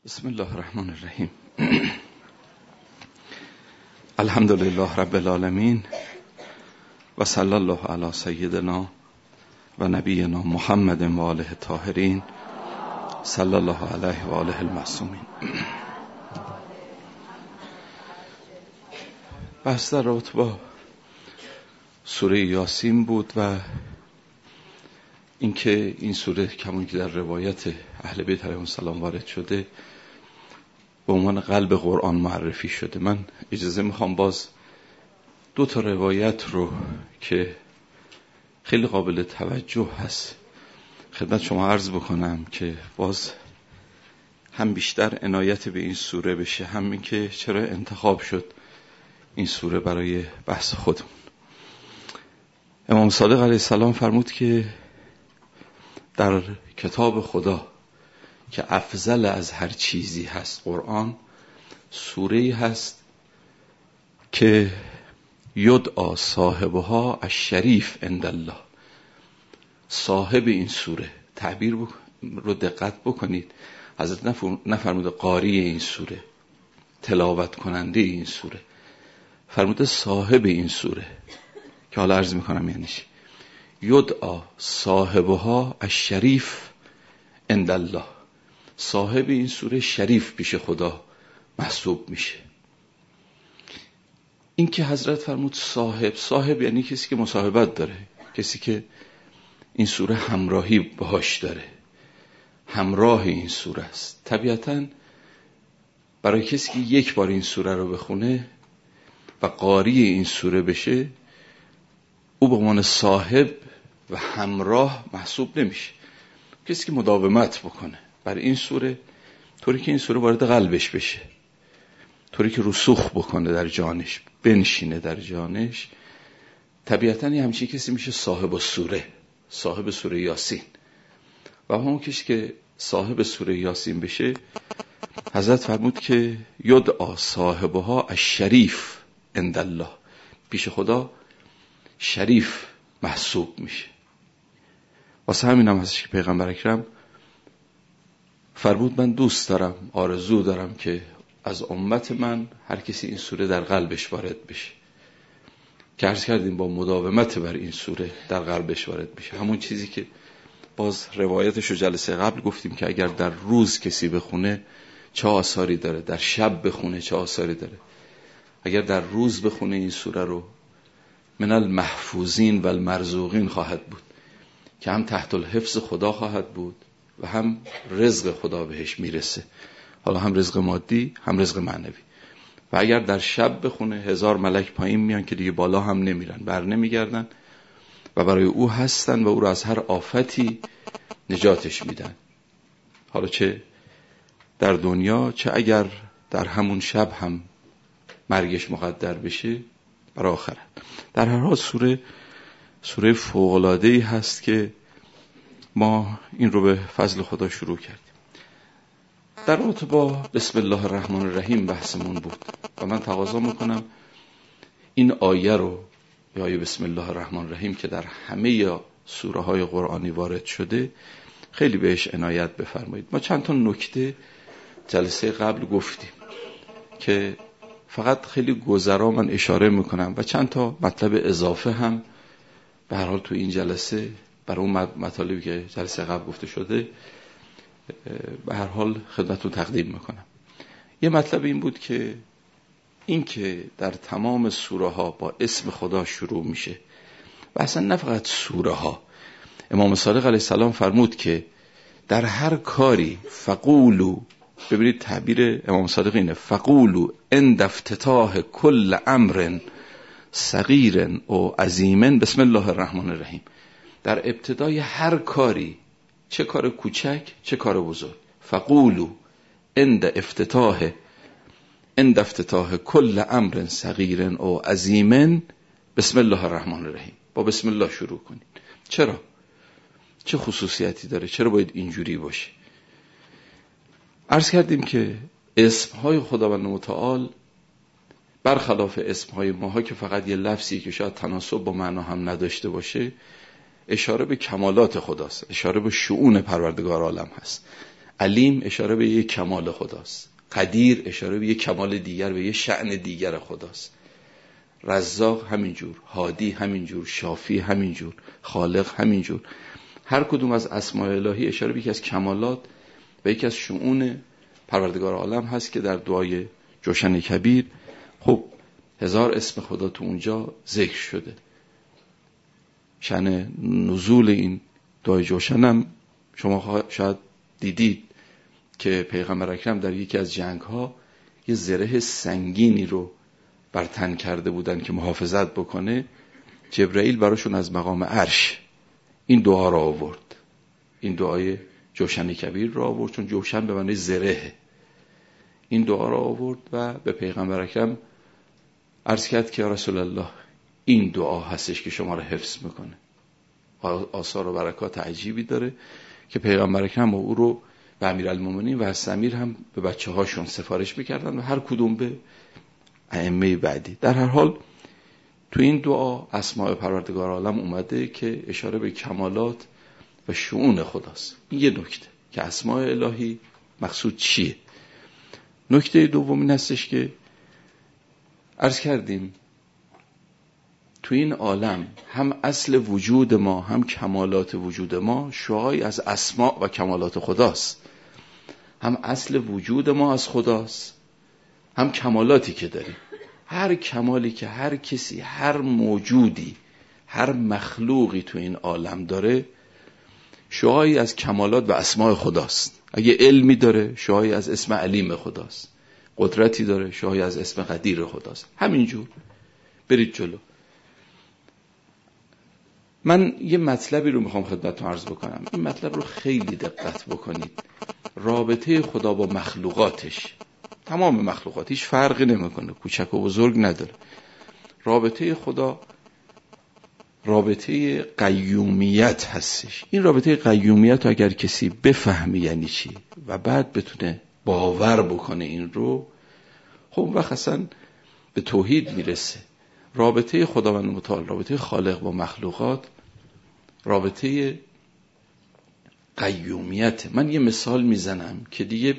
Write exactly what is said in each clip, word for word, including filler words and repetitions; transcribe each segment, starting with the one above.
بسم الله الرحمن الرحیم. الحمد لله رب العالمین و صلی الله علی سیدنا و نبینا محمد و آله الطاهرین صلی الله علیه و آله المعصومین. بحث در رابطه با سوره یاسین بود و اینکه این سوره کمون که در روایت اهل بیت علیهم السلام وارد شده به عنوان قلب قرآن معرفی شده. من اجازه میخوام باز دو تا روایت رو که خیلی قابل توجه هست خدمت شما عرض بکنم که باز هم بیشتر عنایت به این سوره بشه، هم این که چرا انتخاب شد این سوره برای بحث خودمون. امام صادق علیه السلام فرمود که در کتاب خدا که افضل از هر چیزی هست قرآن، سوره‌ای هست که یدعا صاحبها الشریف عند الله. صاحب این سوره، تعبیر رو دقت بکنید، حضرت نفرموده قاری این سوره، تلاوت کننده این سوره، فرموده صاحب این سوره، که حالا عرض میکنم یعنی چی. یدعا صاحبها الشریف عند الله، صاحب این سوره شریف پیش خدا محسوب میشه. این که حضرت فرمود صاحب، صاحب یعنی کسی که مصاحبت داره، کسی که این سوره همراهی باهاش داره، همراه این سوره است. طبیعتاً برای کسی که یک بار این سوره رو بخونه و قاری این سوره بشه، او به عنوان صاحب و همراه محسوب نمیشه. کسی که مداومت بکنه بر این سوره، طوری که این سوره وارد قلبش بشه، طوری که رسوخ بکنه در جانش، بنشینه در جانش، طبیعتاً همچین کسی میشه صاحب سوره، صاحب سوره یاسین. و همون کسی که صاحب سوره یاسین بشه، حضرت فرمود که یدعا صاحبها الشریف عند الله، پیش خدا شریف محسوب میشه. واسه همین هم هستش که پیغمبر اکرم فرمود من دوست دارم، آرزو دارم که از امت من هر کسی این سوره در قلبش وارد بشه، که عرض کردیم با مداومت بر این سوره در قلبش وارد بشه. همون چیزی که باز روایتش رو جلسه قبل گفتیم که اگر در روز کسی بخونه چه آثاری داره، در شب بخونه چه آثاری داره. اگر در روز بخونه این سوره رو، من المحفوظین و المرزوقین خواهد بود، که هم تحت الحفظ خدا خواهد بود و هم رزق خدا بهش میرسه، حالا هم رزق مادی هم رزق معنوی. و اگر در شب بخونه هزار ملک پایین میان که دیگه بالا هم نمیرن، بر نمیگردن و برای او هستن و او را از هر آفتی نجاتش میدن، حالا چه در دنیا چه اگر در همون شب هم مرگش مقدر بشه بر آخرت. در هر حال سوره سوره فوق‌العاده‌ای هست که ما این رو به فضل خدا شروع کردیم. در رابطه با بسم الله الرحمن الرحیم بحثمون بود و من تقاضا میکنم این آیه رو، یا آیه بسم الله الرحمن الرحیم که در همه سوره های قرآنی وارد شده، خیلی بهش عنایت بفرمایید. ما چند تا نکته جلسه قبل گفتیم که فقط خیلی گذرا من اشاره میکنم و چند تا مطلب اضافه هم به هر حال تو این جلسه برای اون مطالبی که جلسه قبل گفته شده به هر حال خدمتتون تقدیم میکنم. یه مطلب این بود که این که در تمام سوره ها با اسم خدا شروع میشه و اصلا نه فقط سوره ها. امام صادق علیه السلام فرمود که در هر کاری فقولو، ببینید تعبیر امام صادق اینه، فقولو عند افتتاح کل امر صغیر او عظیم بسم الله الرحمن الرحیم. در ابتدای هر کاری، چه کار کوچک چه کار بزرگ، فقولو عند افتتاح عند افتتاح کل امر صغیر او عظیم بسم الله الرحمن الرحیم، با بسم الله شروع کنید. چرا؟ چه خصوصیتی داره؟ چرا باید اینجوری باشه؟ عرض کردیم که اسمهای خداوند متعال برخلاف اسمهای ماها که فقط یه لفظی که شاید تناسب با معنا هم نداشته باشه، اشاره به کمالات خداست، اشاره به شؤون پروردگار عالم هست. علیم اشاره به یک کمال خداست، قدیر اشاره به یک کمال دیگر، به یک شأن دیگر خداست، رزاق همینجور، هادی همینجور، شافی همینجور، خالق همینجور. هر کدوم از اسماء الهی اشاره به یکی از کمالات و یکی از شؤون پروردگار عالم هست که در دعای جوشن کبیر خب هزار اسم خدا تو اونجا ذکر شده. شأن نزول این دعای جوشن هم شما شاید دیدید که پیغمبر اکرم در یکی از جنگ ها یه زره سنگینی رو بر تن کرده بودن که محافظت بکنه. جبرائیل براشون از مقام عرش این دعا را آورد، این دعای جوشن کبیر را آورد، چون جوشن به معنی زره. این دعا را آورد و به پیغمبر اکرم عرض کرد که یا رسول الله این دعا هستش که شما را حفظ میکنه. آثار و برکات عجیبی داره که پیغمبر اکرم او رو به امیرالمومنین و حضرت امیر هم به بچه هاشون سفارش میکردن و هر کدوم به ائمه بعدی. در هر حال تو این دعا اسماء پروردگار عالم اومده که اشاره به کمالات و شؤون خداست. این یه نکته که اسماء الهی مقصود چیه. نکته دوم این هستش که عرض کردیم تو این عالم هم اصل وجود ما هم کمالات وجود ما شعاعی از اسماء و کمالات خداست. هم اصل وجود ما از خداست، هم کمالاتی که داریم. هر کمالی که هر کسی، هر موجودی، هر مخلوقی تو این عالم داره شعاعی از کمالات و اسماء خداست. اگه علمی داره شعاعی از اسم علیم خداست، قدرتی داره شعاعی از اسم قدیر خداست. همینجور برید جلو. من یه مطلبی رو میخوام خدمتتون عرض بکنم. این مطلب رو خیلی دقت بکنید. رابطه خدا با مخلوقاتش، تمام مخلوقات هیچ فرقی نمیکنه، کوچک و بزرگ نداره. رابطه خدا رابطه قیومیت هستش. این رابطه قیومیت رو اگر کسی بفهمی یعنی چی و بعد بتونه باور بکنه این رو، خب وقت اصلا به توحید میرسه. رابطه خداوند متعال، رابطه خالق با مخلوقات رابطه قیومیت. من یه مثال میزنم که دیگه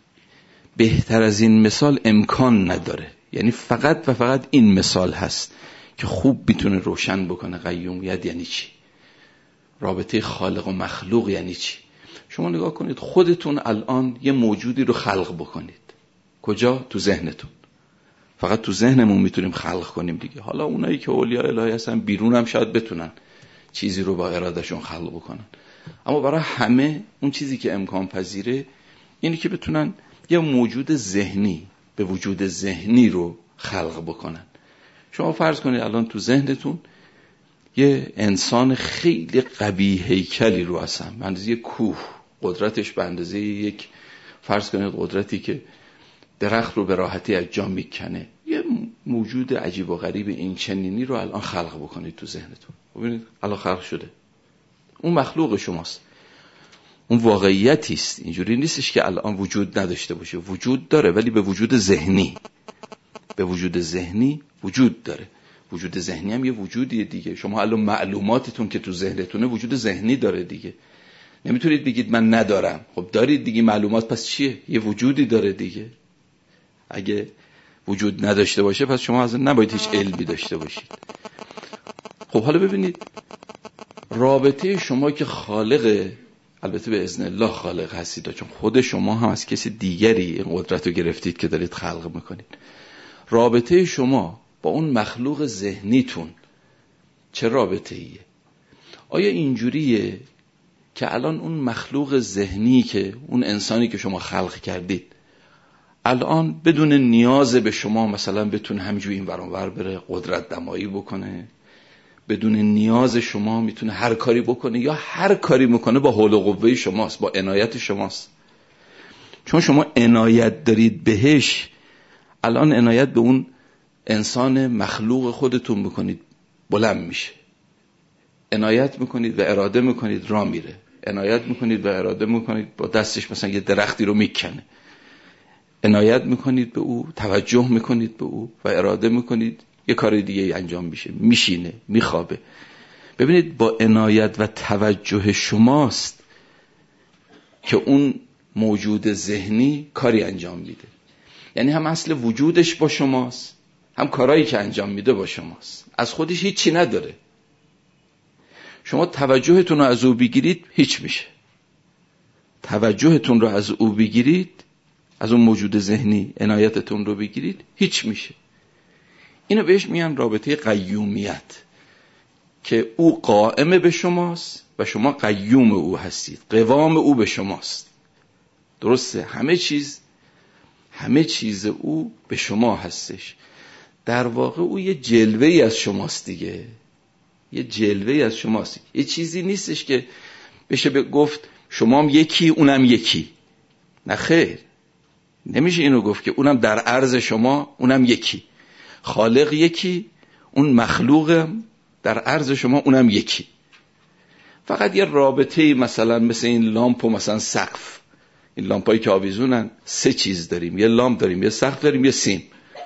بهتر از این مثال امکان نداره. یعنی فقط و فقط این مثال هست که خوب میتونه روشن بکنه قیومیت یعنی چی، رابطه خالق و مخلوق یعنی چی. شما نگاه کنید خودتون الان یه موجودی رو خلق بکنید. کجا؟ تو ذهنتون. فقط تو ذهنمون میتونیم خلق کنیم دیگه. حالا اونایی که اولیاء الهی هستن بیرون هم شاید بتونن چیزی رو با ارادهشون خلق بکنن، اما برای همه اون چیزی که امکان پذیره اینه که بتونن یه موجود ذهنی به وجود ذهنی رو خلق بکنن. شما فرض کنید الان تو ذهنتون یه انسان خیلی قوی هیکلی رو هستن، به اندازه یک کوه، قدرتش به اندازه یک، فرض کنید قدرتی که درخت رو به راحتی از جا میکنه. یه موجود عجیب و غریب این چنینی رو الان خلق بکنید تو ذهنتون. ببینید الان خلق شده. اون مخلوق شماست، اون واقعیتی است. اینجوری نیستش که الان وجود نداشته باشه، وجود داره ولی به وجود ذهنی، به وجود ذهنی وجود داره. وجود ذهنی هم یه وجودیه دیگه. شما الان معلوماتتون که تو ذهنتونه وجود ذهنی داره دیگه. نمیتونید بگید من ندارم. خب دارید دیگه. معلومات پس چیه؟ یه وجودی داره دیگه. اگه وجود نداشته باشه پس شما اصلا نباید هیچ علمی داشته باشید. خب حالا ببینید رابطه شما که خالق، البته به اذن الله خالق هستید، چون خود شما هم از کسی دیگری این قدرت رو گرفتید که دارید خلق میکنید. رابطه شما با اون مخلوق ذهنیتون چه رابطه ایه؟ آیا اینجوریه که الان اون مخلوق ذهنی که اون انسانی که شما خلق کردید الان بدون نیاز به شما مثلا بتونه همینجوری این ور اون ور بره، قدرت دمایی بکنه، بدون نیاز شما میتونه هر کاری بکنه، یا هر کاری میکنه با حول و قوه شماست، با عنایت شماست؟ چون شما عنایت دارید بهش، الان عنایت به اون انسان مخلوق خودتون میکنید بلند میشه، عنایت میکنید و اراده میکنید راه میره، عنایت میکنید و اراده میکنید با دستش مثلا یه درختی رو میکنه، عنایت میکنید به او، توجه میکنید به او و اراده میکنید یه کار دیگه انجام میشه، میشینه، میخوابه. ببینید با عنایت و توجه شماست که اون موجود ذهنی کاری انجام میده. یعنی هم اصل وجودش با شماست، هم کارهایی که انجام میده با شماست. از خودش هیچی نداره. شما توجهتون رو از او بگیرید هیچ میشه. توجهتون رو از او بگیرید، از اون موجود ذهنی عنایتتون رو بگیرید، هیچ میشه. اینو بهش میگن رابطه قیومیت، که او قائم به شماست و شما قیوم او هستید، قوام او به شماست. درسته؟ همه چیز همه چیز او به شما هستش. در واقع او یه جلوه‌ای از شماست دیگه، یه جلوه‌ای از شماست. یه چیزی نیستش که بشه به گفت شما هم یکی اونم یکی. نه خیر، نمیشه اینو گفت که اونم در عرض شما اونم یکی. خالق یکی، اون مخلوقم در عرض شما اونم یکی. فقط یه رابطه‌ای مثلا مثل این لامپ و مثلا سقف، این لامپایی که آویزونن سه چیز داریم، یه لامپ داریم، یه سقف داریم، یه سیم.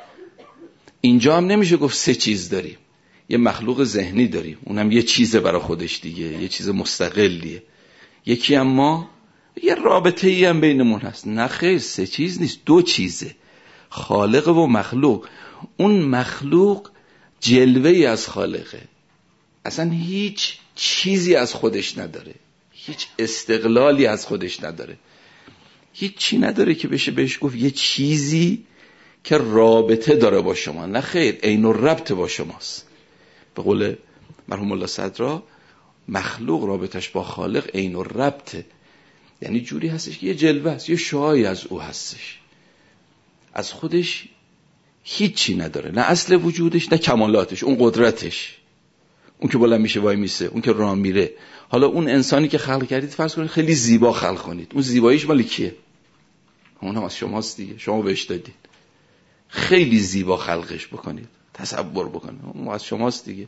اینجا هم نمیشه گفت سه چیز داریم. یه مخلوق ذهنی داریم، اونم یه چیزه برای خودش دیگه، یه چیز مستقلیه. یکی هم ما، یه رابطه‌ای هم بینمون هست. نه خیر، سه چیز نیست، دو چیزه، خالق و مخلوق. اون مخلوق جلوه‌ای از خالقه، اصلا هیچ چیزی از خودش نداره، هیچ استقلالی از خودش نداره، هیچ چی نداره که بشه بهش گفت یه چیزی که رابطه داره با شما. نه خیر، عین الربط با شماست. به قول مرحوم الله صدرا، مخلوق رابطش با خالق عین الربطه، یعنی جوری هستش که یه جلوه است، یه شعاعی از او هستش، از خودش هیچی نداره، نه اصل وجودش نه کمالاتش، اون قدرتش، اون که بلند میشه وای میسه، اون که راه میره. حالا اون انسانی که خلق کردید فرض کنید خیلی زیبا خلق کنید، اون زیباییش مال کیه؟ اون هم از شماست دیگه، شما بهش دادید. خیلی زیبا خلقش بکنید، تصور بکنید، اون از شماست دیگه.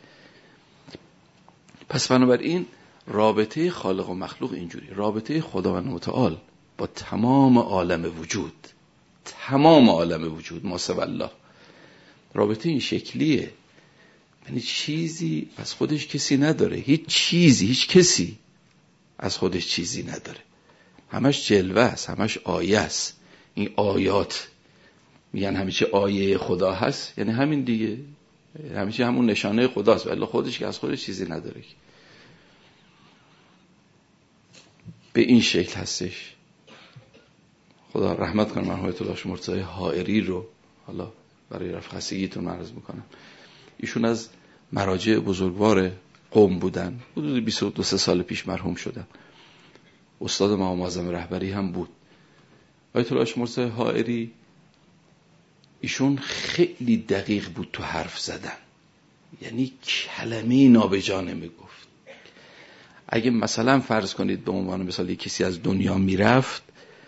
پس بنابراین رابطه خالق و مخلوق اینجوری، رابطه خداوند متعال با تمام عالم وجود، تمام عالم وجود ما سوى الله، رابطه این شکلیه. یعنی چیزی از خودش کسی نداره، هیچ چیزی، هیچ کسی از خودش چیزی نداره، همش جلوه است، همش آیه است. این آیات میگن همیشه آیه خدا هست، یعنی همین دیگه، همیشه همون نشانه خداست، ولی خودش که از خودش چیزی نداره. به این شکل هستش. خدا رحمت کنه مرحوم آیت الله مرتضی حائری رو، حالا برای رفع خستگیتون عرض میکنم. ایشون از مراجع بزرگوار قم بودن، حدود بیست و دو سال پیش مرحوم شدن. استاد مقام معظم رهبری هم بود. آیت الله مرتضی حائری ایشون خیلی دقیق بود تو حرف زدن، یعنی کلمه نابجا نمیگفت. اگه مثلا فرض کنید به عنوان مثال یک کسی از دنیا میرفت،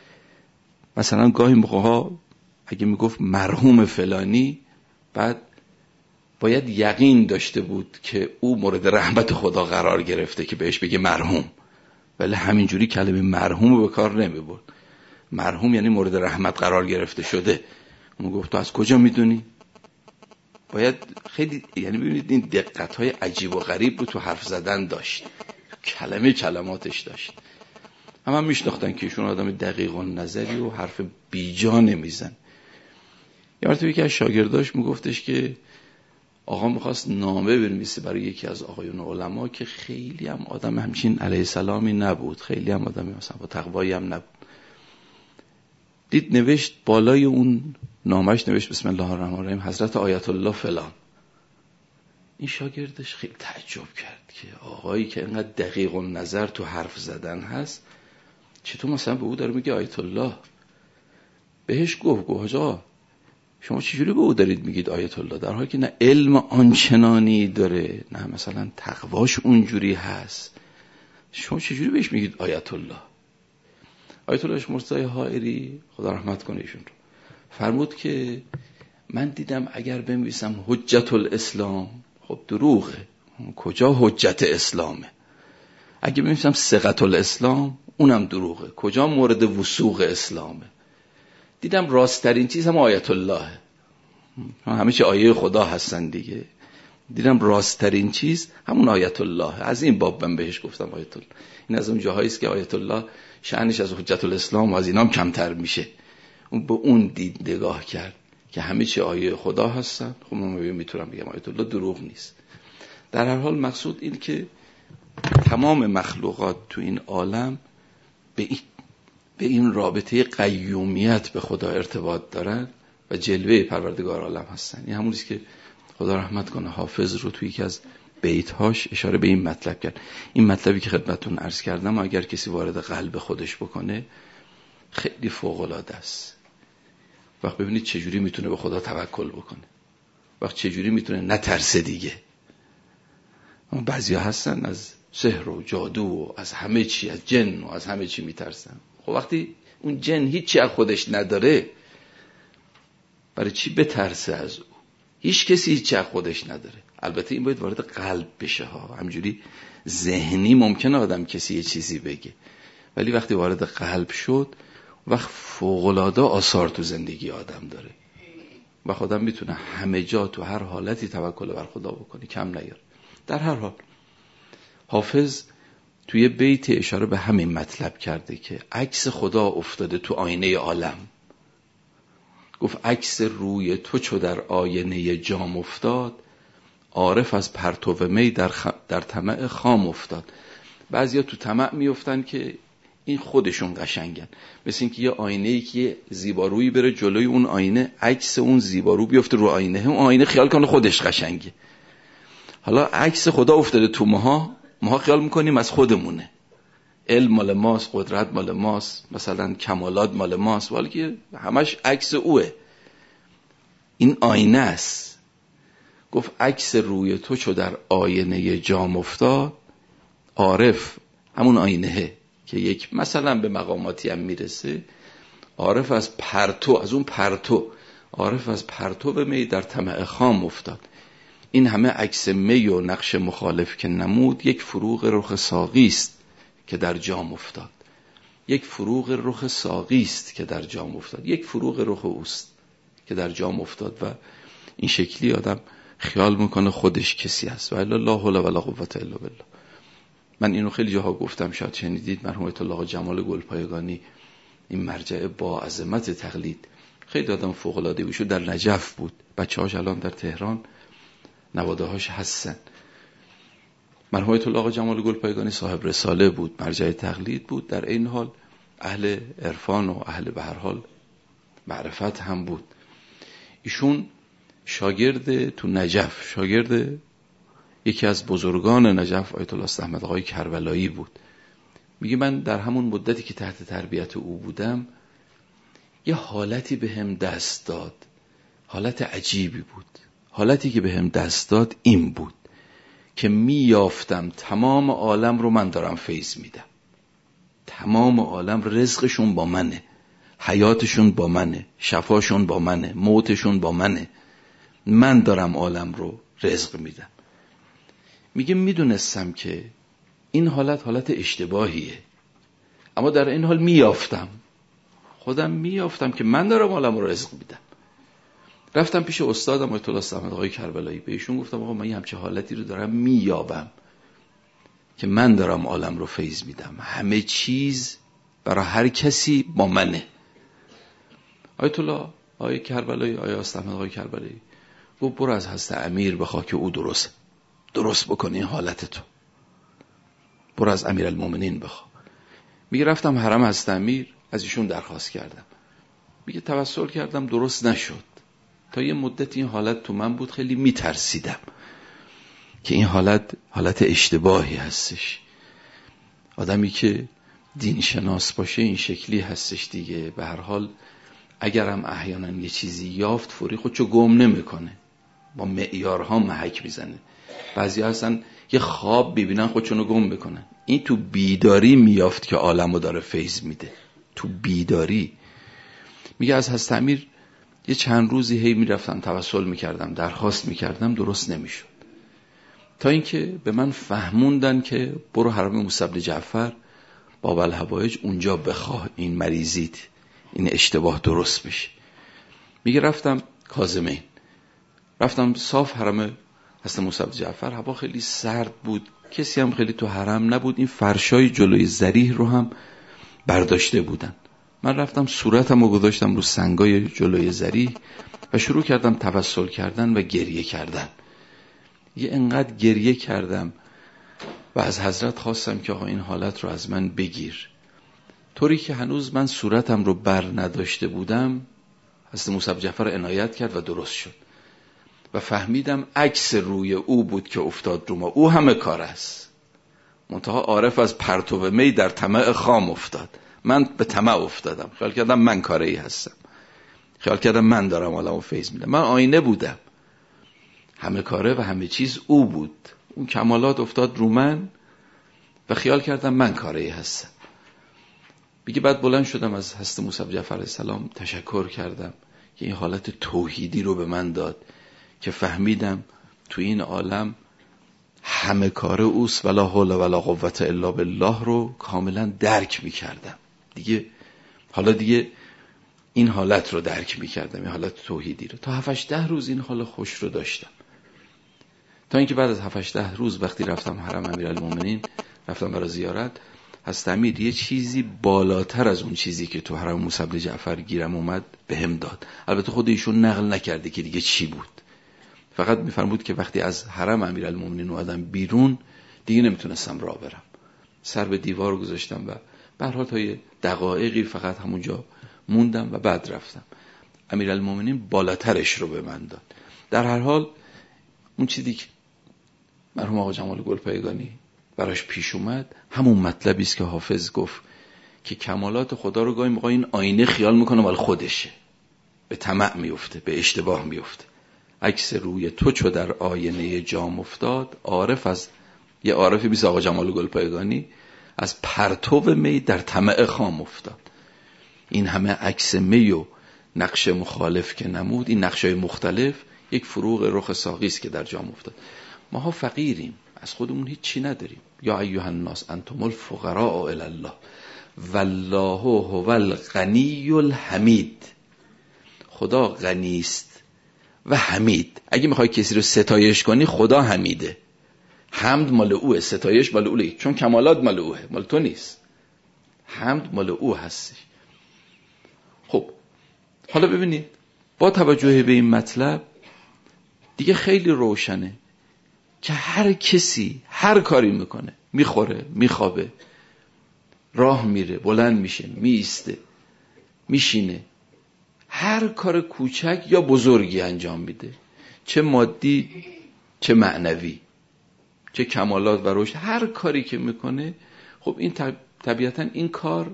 مثلا گاهی موقع‌ها اگه میگفت مرحوم فلانی، بعد باید یقین داشته بود که او مورد رحمت خدا قرار گرفته که بهش بگه مرحوم، ولی همینجوری کلمه مرحوم رو به کار نمیبرد. مرحوم یعنی مورد رحمت قرار گرفته شده. اون گفت تو از کجا میدونی؟ باید خیلی، یعنی ببینید این دقت‌های عجیب و غریب رو تو حرف زدن داشت، کلمه کلماتش داشت. هم هم میشناختن که ایشون آدم دقیق و نظری و حرف بیجا نمیزن. یه مرتبه یکی از شاگرداش میگفتش که آقا میخواست نامه بنویسه برای یکی از آقایون علما که خیلی هم آدم همچین علیه السلامی نبود، خیلی هم آدم مثلا با تقوایی هم نبود. دید نوشت بالای اون نامش نوشت بسم الله الرحمن الرحیم حضرت آیت الله فلان. این شاگردش خیلی تعجب کرد که آقایی که اینقدر دقیق و نظر تو حرف زدن هست چطور مثلا به او داره میگه آیت الله؟ بهش گفت گفت آقا شما چجوری به او دارید میگید آیت الله، در حالی که نه علم آنچنانی داره، نه مثلا تقواش اونجوری هست، شما چجوری بهش میگید آیت الله؟ آیت الله مرتضی حائری خدا رحمت کنه ایشون رو فرمود که من دیدم اگر بنویسم حجت الاسلام، خب دروغه، کجا حجت اسلامه؟ اگه بنویسم ثقت الاسلام، اونم دروغه، کجا مورد وثوق اسلامه؟ دیدم راست‌ترین چیز هم آیت الله، همه چی آیه خدا هستن دیگه، دیدم راست‌ترین چیز همون آیت الله. از این باب من بهش گفتم آیت الله. این از اون جاهایی است که آیت الله شأنش از حجت الاسلام و از اینام کمتر میشه. اون به اون دید نگاه کرد که همه چی آیه خدا هستن. خب من میتونم بگم آیت الله دروغ نیست. در هر حال مقصود این که تمام مخلوقات تو این عالم به این به این رابطه قیومیت به خدا ارتباط دارن و جلوه پروردگار عالم هستن. این همونیست که خدا رحمت کنه حافظ رو توی یکی از بیت‌هاش اشاره به این مطلب کرد. این مطلبی که خدمتتون عرض کردم اگر کسی وارد قلب خودش بکنه خیلی فوق‌العاده است. وقت ببینید چجوری میتونه به خدا توکل بکنه، وقت چجوری میتونه نترسه دیگه. بعضیا هستن از سحر و جادو و از همه چی، از جن و از همه چی میترسن. خب وقتی اون جن هیچی از خودش نداره برای چی بترسه از او؟ هیچ کسی هیچی از خودش نداره. البته این باید وارد قلب بشه ها. همجوری ذهنی ممکنه آدم کسی یه چیزی بگه، ولی وقتی وارد قلب شد وقت فوق‌العاده آثار تو زندگی آدم داره و آدم میتونه همه جا تو هر حالتی توکل بر خدا بکنه، کم نیاره. در هر حال حافظ توی بیت اشاره به همین مطلب کرده که عکس خدا افتاده تو آینه عالم. گفت عکس روی تو چو در آینه جام افتاد، عارف از پرتو می در, خ... در طمع خام افتاد. بعضیا تو طمع میافتن که این خودشون قشنگن، مثل این که یه آینه‌ای که زیبارویی بره جلوی اون آینه، عکس اون زیبارو بیفته رو آینه، اون آینه خیال کنه خودش قشنگه. حالا عکس خدا افتاده تو ماها، ماها خیال میکنیم از خودمونه، علم مال ماست، قدرت مال ماست، مثلا کمالات مال ماست، ولی که همش عکس اوه. این آینه است. گفت عکس روی تو چو در آینه جام افتاد، عارف همون آینه که یک مثلا به مقاماتی هم میرسه، عارف از پرتو، از اون پرتو، عارف از پرتو به می در طمع خام افتاد. این همه عکس می و نقش مخالف که نمود، یک فروغ رخ ساقی است که در جام افتاد. یک فروغ رخ ساقی است که در جام افتاد، یک فروغ رخ اوست که در جام افتاد. و این شکلی آدم خیال میکنه خودش کسی هست. و الا لا حول ولا قوة الا بالله. من اینو خیلی جاها گفتم، شاید شنیدید. مرحوم آیت الله جمال گلپایگانی، این مرجع با عظمت تقلید، خیلی آدم فوق العاده بود. در نجف بود، بچه‌هاش الان در تهران نواده‌هاش هستن. مرحوم آیت الله جمال گلپایگانی صاحب رساله بود، مرجع تقلید بود، در این حال اهل عرفان و اهل به هر حال معرفت هم بود. ایشون شاگرد تو نجف، شاگرد یکی از بزرگان نجف آیت الله احمد آقای کربلایی بود. میگه من در همون مدتی که تحت تربیت او بودم یه حالتی به هم دست داد، حالت عجیبی بود. حالتی که به هم دست داد این بود که میافتم تمام عالم رو من دارم فیض میدم. تمام عالم رزقشون با منه، حیاتشون با منه، شفاشون با منه، موتشون با منه. من دارم عالم رو رزق میدم. میگه میدونستم که این حالت حالت اشتباهیه، اما در این حال میافتم، خودم میافتم که من دارم عالم رو رزق میدم. رفتم پیش استادم آیت الله احمد آقای کربلایی، به ایشون گفتم آقا من یه همچه حالتی رو دارم مییابم که من دارم عالم رو فیض میدم، همه چیز برای هر کسی با منه. آیت الله آقای کربلایی، آیت احمد آقای کربلایی گفت برو از حضرت امیر بخوا که او درست درست بکنی این حالت تو، برو از امیرالمومنین بخوا. میگه رفتم حرم حضرت امیر، از ایشون درخواست کردم. میگه توسل کردم، درست نشد. تا یه مدت این حالت تو من بود، خیلی میترسیدم که این حالت حالت اشتباهی هستش. آدمی که دین شناس باشه این شکلی هستش دیگه. به هر حال اگرم احیانا یه چیزی یافت فوری خودشو گم نمیکنه، با معیارها محک میزنه. بعضی هستن یه خواب ببینن خودشونو گم بکنن. این تو بیداری میافت که عالمو داره فیض میده، تو بیداری. میگه از حضرت امیر یه چند روزی هی میرفتم توسل میکردم، درخواست میکردم، درست نمیشد. تا اینکه به من فهموندن که برو حرم موسی بن جعفر باب الحوائج، اونجا بخواه این مریضیت، این اشتباه درست بشه. میگه رفتم کاظمین، رفتم صاف حرم حضرت موسی جعفر. هوا خیلی سرد بود، کسی هم خیلی تو حرم نبود. این فرشای جلوی ذریح رو هم برداشته بودن. من رفتم صورتم رو گذاشتم رو سنگای جلوی ذریح و شروع کردم توسل کردن و گریه کردن. یه انقدر گریه کردم و از حضرت خواستم که آقا این حالت رو از من بگیر. طوری که هنوز من صورتم رو بر نداشته بودم، حضرت موسی جعفر عنایت کرد و درست شد و فهمیدم عکس روی او بود که افتاد رو ما. او همه کار است، منتها عارف از پرتو می در طمع خام افتاد. من به طمع افتادم، خیال کردم من کاری هستم، خیال کردم من دارم حالمو فیض میدم. من آینه بودم، همه کاره و همه چیز او بود. اون کمالات افتاد رو من و خیال کردم من کاری هستم. بگه بعد بلند شدم از حضرت موسی جعفر علیه السلام تشکر کردم که این حالت توحیدی رو به من داد که فهمیدم تو این عالم همه کار اوست، ولا حول ولا قوت الا بالله رو کاملا درک میکردم دیگه. حالا دیگه این حالت رو درک میکردم، این حالت توحیدی رو. تا هفت ده روز این حال خوش رو داشتم، تا اینکه بعد از هفت ده روز وقتی رفتم حرم امیرالمومنین، رفتم برای زیارت، حضرت امیر یه چیزی بالاتر از اون چیزی که تو حرم موسی جعفر گیرم اومد بهم داد. البته خود ایشون نقل نکرده که دیگه چی بود، فقط میفرمود که وقتی از حرم امیرالمومنین اومدم بیرون دیگه نمیتونستم راه برم، سر به دیوار گذاشتم و به هر حال تا یه دقایقی فقط همونجا موندم و بعد رفتم. امیرالمومنین بالاترش رو به من داد. در هر حال اون چیزی که مرحوم آقا جمال گلپایگانی براش پیش اومد همون مطلبی است که حافظ گفت که کمالات خدا رو گاهی موقع این آینه خیال میکنه مال خودشه، به طمع میفته، به اشتباه میفته. عکس روی تو چو در آینه جام افتاد، عارف از یه عارفی بیست آقا جمال گلپایگانی از پرتو می در طمع خام افتاد. این همه عکس می و نقش مخالف که نمود، این نقشای مختلف یک فروغ رخ ساقی است که در جام افتاد. ماها فقیریم، از خودمون هیچ چی نداریم. یا ایها الناس انتم الفقراء الی الله والله هو الغنی الحمید. خدا غنی است و حمید. اگه میخوای کسی رو ستایش کنی خدا حمیده، حمد مال اوه، ستایش مال اوه، چون کمالات مال اوه، مال تو نیست. حمد مال او هستی. خب حالا ببینید با توجه به این مطلب دیگه خیلی روشنه که هر کسی هر کاری میکنه، میخوره، میخوابه، راه میره، بلند میشه، میسته، میشینه، هر کار کوچک یا بزرگی انجام میده، چه مادی چه معنوی، چه کمالات و رشد، هر کاری که میکنه، خب این طبیعتا این کار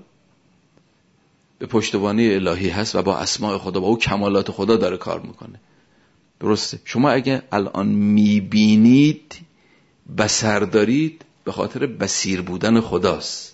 به پشتوانه الهی هست و با اسماء خدا، با او کمالات خدا داره کار میکنه. درسته؟ شما اگه الان میبینید، بصر دارید، به خاطر بصیر بودن خداست.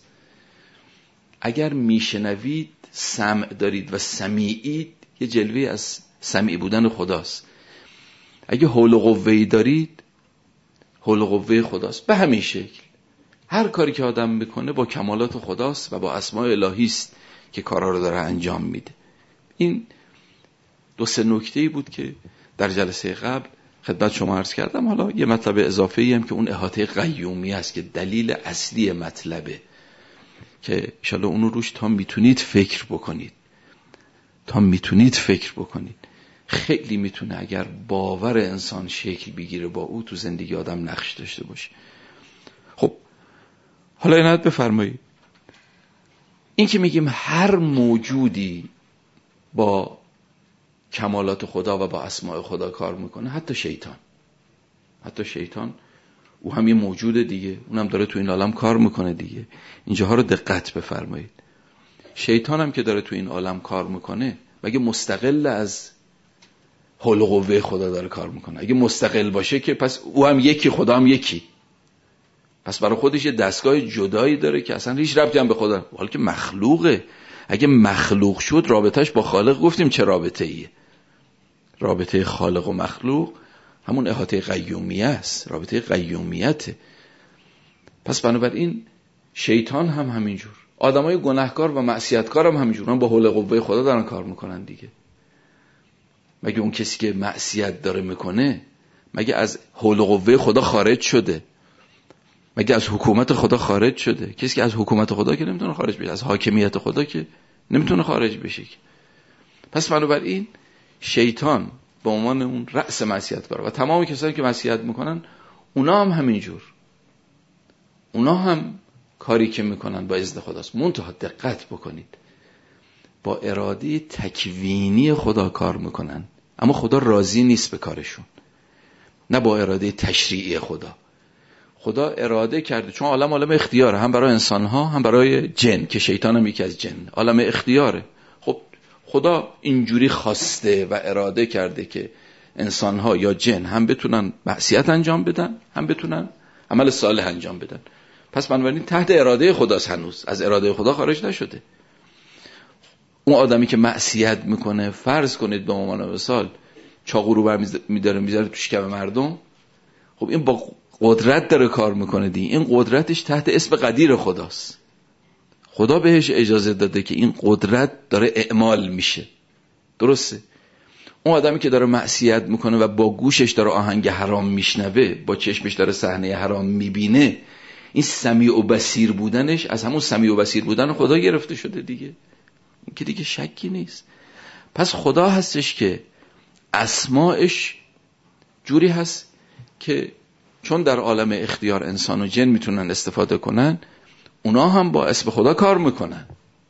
اگر میشنوید، سمع دارید و سمیعید، یه جلوه از سمیع بودن خداست. اگه حول و قوه‌ای دارید، حول و قوه خداست. به همین شکل هر کاری که آدم میکنه با کمالات خداست و با اسماء الهی است که کارا رو داره انجام میده. این دو سه نکته‌ای بود که در جلسه قبل خدمت شما عرض کردم. حالا یه مطلب اضافه‌ای هم که اون احاطه قیومی است که دلیل اصلی مطلبه، که ان شاءالله اونو روش تا میتونید فکر بکنید، تا میتونید فکر بکنید. خیلی میتونه اگر باور انسان شکل بگیره با او تو زندگی آدم نقش داشته باشه. خب حالا عنایت بفرمایید، این که میگیم هر موجودی با کمالات خدا و با اسماء خدا کار میکنه، حتی شیطان، حتی شیطان او هم یه موجود دیگه، اونم داره تو این عالم کار میکنه دیگه. اینجاها رو دقت بفرمایید. شیطان هم که داره تو این عالم کار میکنه، مگه مستقل از حول و قوه خدا داره کار میکنه؟ اگه مستقل باشه که پس او هم یکی، خدا هم یکی، پس برای خودش یه دستگاه جدایی داره که اصلا هیچ ربطی هم به خدا، حالا که مخلوقه. اگه مخلوق شد رابطهش با خالق گفتیم چه رابطه ایه؟ رابطه خالق و مخلوق همون احاطه قیومیه است، رابطه قیومیته. پس بنابراین شیطان هم همینجور، آدمای گناهکار و معصیتکار هم همینجور، هم با حول قوه خدا دارن کار میکنن دیگه. مگه اون کسی که معصیت داره میکنه مگه از حول و قوه خدا خارج شده؟ مگه از حکومت خدا خارج شده؟ کسی که از حکومت خدا که نمیتونه خارج بشه، از حاکمیت خدا که نمیتونه خارج بشه. پس بنابراین شیطان به عنوان اون رأس معصیت‌کار و تمام کسانی که معصیت میکنن اونا هم همینجور، اونا هم کاری که میکنن با اذن خداست. منتها دقت بکنید، با اراده تکوینی خدا کار میکنن، اما خدا راضی نیست به کارشون. نه با اراده تشریعی خدا. خدا اراده کرده، چون عالم عالم اختیاره، هم برای انسانها هم برای جن که شیطان هم یکی از جن، عالم اختیاره. خب خدا اینجوری خواسته و اراده کرده که انسانها یا جن هم بتونن معصیت انجام بدن، هم بتونن عمل صالح انجام بدن. پس بنابراین تحت اراده خداست، هنوز از اراده خدا خارج نشده. اون آدمی که معصیت میکنه، فرض کنید به عنوان مثال چاقو رو برمی‌داره میذاره تو شکم مردم، خب این با قدرت داره کار میکنه دی. این قدرتش تحت اسم قدیر خداست. خدا بهش اجازه داده که این قدرت داره اعمال میشه. درسته؟ اون آدمی که داره معصیت میکنه و با گوشش داره آهنگ حرام میشنوه، با چشمش داره صحنه حرام میبینه، این سمیع و بصیر بودنش از همون سمیع و بصیر بودن خدا گرفته شده دیگه. این که دیگه شکی نیست. پس خدا هستش که اسماءش جوری هست که چون در عالم اختیار انسان و جن میتونن استفاده کنن، اونا هم با اسم خدا کار میکنن.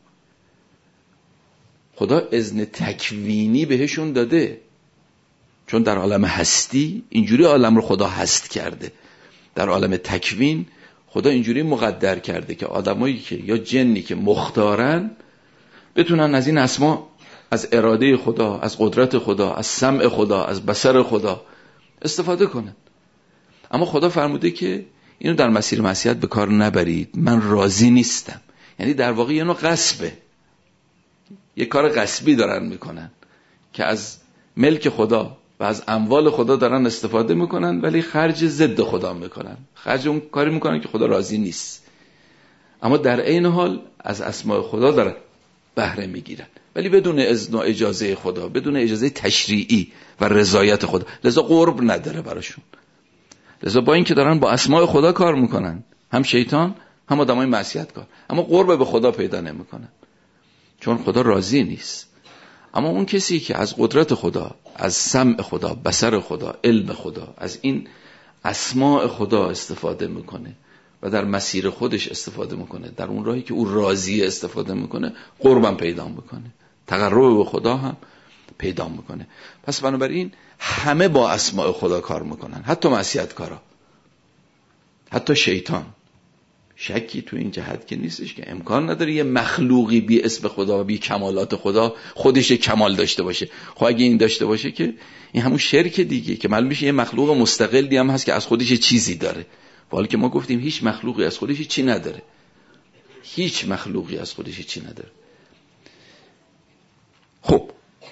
خدا اذن تکوینی بهشون داده، چون در عالم هستی اینجوری عالم رو خدا هست کرده. در عالم تکوین خدا اینجوری مقدر کرده که آدمایی که یا جنی که مختارن بتونن از این اسما، از اراده خدا، از قدرت خدا، از سمع خدا، از بصر خدا استفاده کنن. اما خدا فرموده که اینو در مسیر معصیت به کار نبرید، من راضی نیستم. یعنی در واقع اینو غصبه، یه کار غصبی دارن میکنن که از ملک خدا و از اموال خدا دارن استفاده میکنن، ولی خرج ضد خدا میکنن، خرج اون کاری میکنن که خدا راضی نیست. اما در عین حال از اسماء خدا دارن بهره میگیرن، ولی بدون اذن و اجازه خدا، بدون اجازه تشریعی و رضایت خدا. لذا قرب نداره براشون. لذا با این که دارن با اسماء خدا کار میکنن، هم شیطان هم آدمای معصیت کار، اما قرب به خدا پیدا نمیکنن، چون خدا راضی نیست. اما اون کسی که از قدرت خدا، از سمع خدا، بصر خدا، علم خدا، از این اسماء خدا استفاده میکنه و در مسیر خودش استفاده میکنه، در اون راهی که او راضی استفاده میکنه، قربم پیدا میکنه، تقرب به خدا هم پیدا میکنه. پس بنابراین همه با اسماء خدا کار میکنن، حتی معصیتکارا، حتی شیطان. شکی تو این جهت که نیستش که امکان نداره یه مخلوقی بی اسم خدا و بی کمالات خدا خودش کمال داشته باشه. خب اگه این داشته باشه که این همون شرک دیگه، که معلوم میشه یه مخلوق مستقلی هم هست که از خودش چیزی داره، حالا که ما گفتیم هیچ مخلوقی از خودش چی نداره. هیچ مخلوقی از خودش چی نداره. خب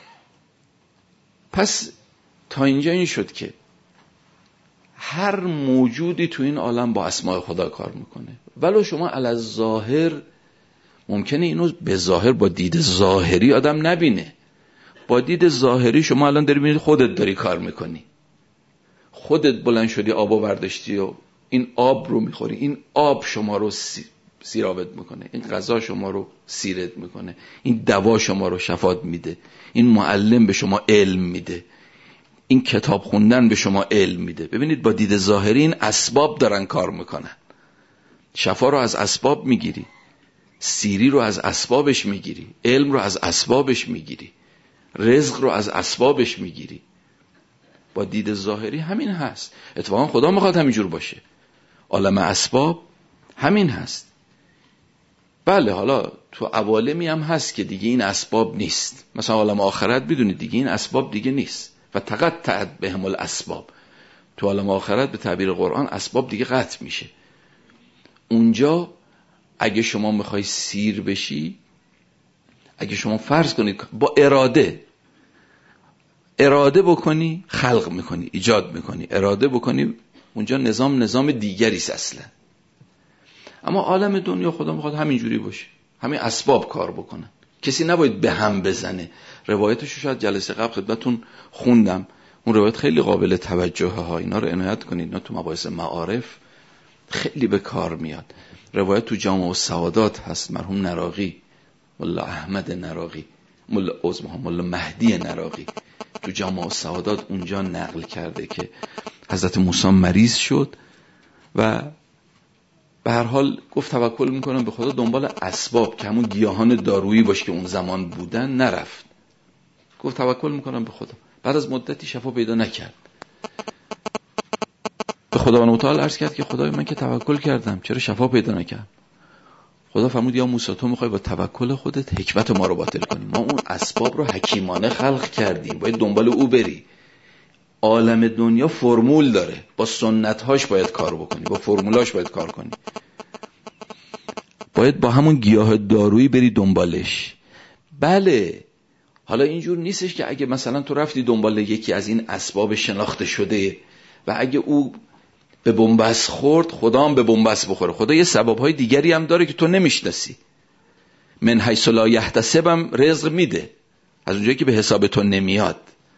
پس تا اینجا این شد که هر موجودی تو این عالم با اسماء خدا کار میکنه، ولو شما علی ظاهر ممکنه اینو به ظاهر با دید ظاهری آدم نبینه. با دید ظاهری شما الان داری میبینید خودت داری کار میکنی، خودت بلند شدی آبو برداشتی و این آب رو میخوری، این آب شما رو سی... سیرابت میکنه، این غذا شما رو سیرت میکنه، این دوا شما رو شفات میده، این معلم به شما علم میده، این کتاب خوندن به شما علم میده. ببینید با دید ظاهری این اسباب دارن کار میکنن. شفا رو از اسباب میگیری، سیری رو از اسبابش میگیری، علم رو از اسبابش میگیری، رزق رو از اسبابش میگیری. با دید ظاهری همین هست. اتفاقا خدا میخواد همینجور باشه. عالم اسباب همین هست. بله حالا تو عوالمی هم هست که دیگه این اسباب نیست. مثلا عالم آخرت بدونید دیگه این اسباب دیگه نیست و تقطعت بهم الاسباب. تو عالم آخرت به تعبیر قرآن اسباب دیگه قطع میشه. اونجا اگه شما میخوای سیر بشی، اگه شما فرض کنید با اراده اراده بکنی، خلق میکنی، ایجاد میکنی، اراده بکنی، اونجا نظام نظام دیگری است اصلا. اما عالم دنیا خدا میخواد همینجوری باشه، همین اسباب کار بکنن، کسی نباید به هم بزنه. روایتشو شاید جلسه قبل خدمتتون خوندم. اون روایت خیلی قابل توجهه ها، اینا رو عنایت کنید، اینا تو مباحث معارف خیلی به کار میاد. روایت تو جامع السعادات هست، مرحوم نراقی، ملا احمد نراقی، ملا عظما ملا مهدی نراقی تو جامع السعادات اونجا نقل کرده که حضرت موسی مریض شد و به هر حال گفت توکل میکنم به خدا، دنبال اسباب که همون گیاهان دارویی باشه که اون زمان بودن نرفت، گفت توکل میکنم به خدا. بعد از مدتی شفا پیدا نکرد، به خداوند متعال عرض کرد که خدای من که توکل کردم چرا شفا پیدا نکرد؟ خدا فرمود یا موسی تو میخوای با توکل خودت حکمت ما رو باطل کنی؟ ما اون اسباب رو حکیمانه خلق کردیم، باید دنبال او بری. عالم دنیا فرمول داره، با سنت‌هاش باید کار بکنی، با فرمولاش باید کار کنی، باید با همون گیاه دارویی بری دنبالش. بله حالا اینجور نیستش که اگه مثلا تو رفتی دنبال یکی از این اسباب شناخته شده و اگه او به بنبست خورد خدا هم به بنبست بخوره. خدا یه سبب‌های دیگری هم داره که تو نمیشناسی. من حیث لا یحتسب هم رزق میده، از اونجایی که به حساب تو نمیاد.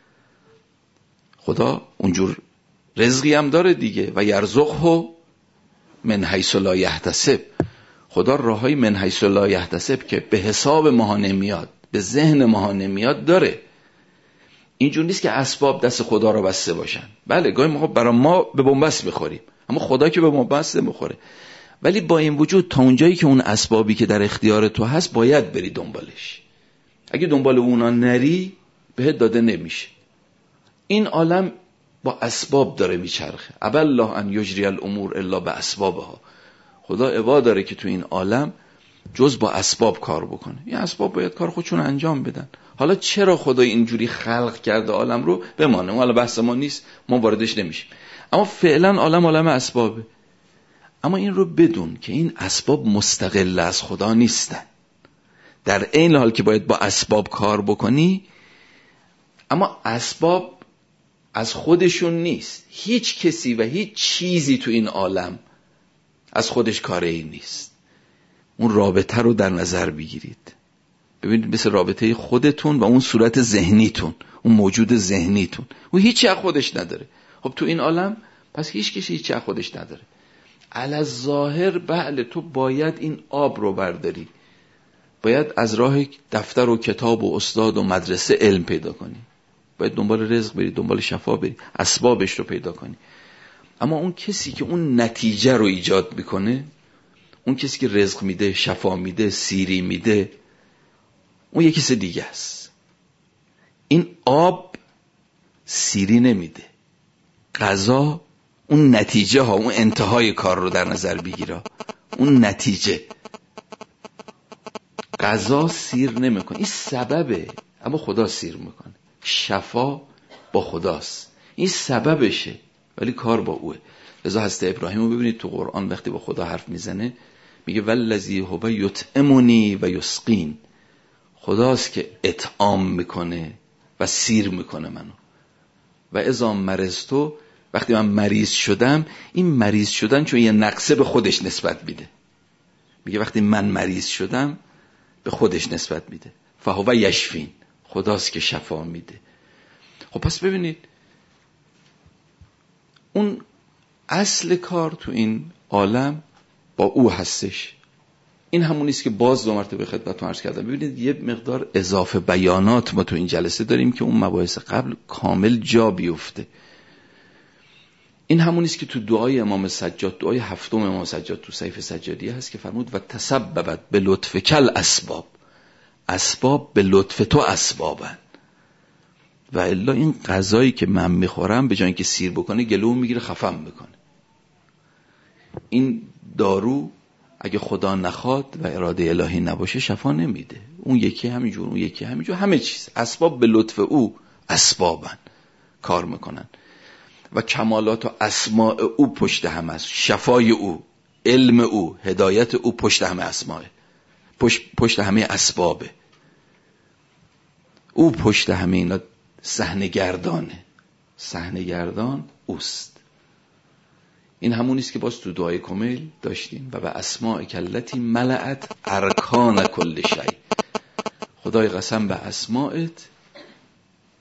خدا اونجور رزقی هم داره دیگه، و یرزقه من حیث لا یحتسب. خدا راههای من حیث لا یحتسب که به حساب ما نمیاد، به ذهن ما نمیاد داره. اینجور نیست که اسباب دست خدا رو بسته باشن. بله گاهی موقع برای ما به بنبست میخوریم، اما خدا که به بنبست نمیخوره. ولی با این وجود تا اونجایی که اون اسبابی که در اختیار تو هست باید بری دنبالش. اگه دنبال اونا نری بهت داده نمیشه. این عالم با اسباب داره میچرخه. ابا الله ان یجری الامور الا باسبابها. خدا عبا داره که تو این عالم جز با اسباب کار بکنه. این اسباب باید کار خودشون انجام بدن. حالا چرا خدا اینجوری خلق کرده عالم رو بمانه، حالا بحث ما نیست، ما واردش نمیشیم. اما فعلا عالم عالم اسبابه. اما این رو بدون که این اسباب مستقل از خدا نیستن. در عین حال که باید با اسباب کار بکنی، اما اسباب از خودشون نیست. هیچ کسی و هیچ چیزی تو این عالم از خودش کاری نیست. اون رابطه رو در نظر بگیرید. ببینید مثل رابطه خودتون و اون صورت ذهنیتون، اون موجود ذهنیتون، اون هیچی از خودش نداره. خب تو این عالم پس هیچ کسی هیچی از خودش نداره. علی ظاهر بله تو باید این آب رو برداری، باید از راه دفتر و کتاب و استاد و مدرسه علم پیدا کنی، باید دنبال رزق بری، دنبال شفا بری، اسبابش رو پیدا کنی. اما اون کسی که اون نتیجه رو ایجاد میکنه، اون کسی که رزق میده، شفا میده، سیری میده، اون یکی کسی دیگه است. این آب سیری نمیده، غذا اون نتیجه ها، اون انتهای کار رو در نظر بگیره، اون نتیجه. غذا سیر نمیکنه، این سببه، اما خدا سیر میکنه. شفا با خداست، این سببشه ولی کار با اوه. لذا حضرت ابراهیم رو ببینید تو قرآن وقتی با خدا حرف میزنه میگه والذی هو یطعمنی و یسقین. خداست که اطعام میکنه و سیر میکنه منو. و اذا مرضتو، وقتی من مریض شدم، این مریض شدن چون یه نقصه به خودش نسبت میده. میگه وقتی من مریض شدم به خودش نسبت میده. فهو یشفین، خداست که شفا میده. خب پس ببینید اون اصل کار تو این عالم با او هستش. این همونیست که باز دو مرتبه خدمتتون عرض کردم. ببینید یه مقدار اضافه بیانات ما تو این جلسه داریم که اون مباحث قبل کامل جا بیفته. این همونیست که تو دعای امام سجاد، دعای هفتم امام سجاد تو صحیفه سجادیه هست که فرمود و تسببت به لطف کل اسباب. اسباب به لطف تو اسبابن. و الا این غذایی که من میخورم به جای اینکه سیر بکنه گلوم میگیره، خفم میکنه. این دارو اگه خدا نخواد و اراده الهی نباشه شفا نمیده. اون یکی همینجور، اون یکی همینجور، همه چیز اسباب به لطف او اسبابن، کار میکنن. و کمالات و اسماء او پشت هم است. شفای او، علم او، هدایت او پشت همه اسماء، پشت, پشت همه اسبابه. او پشت همه اینا صحنه گردانه. صحنه گردان اوست. این همونیست که باز تو دعای کمیل داشتیم و به اسماء کلتی ملأت ارکان کل شیء. خدای قسم به اسماءت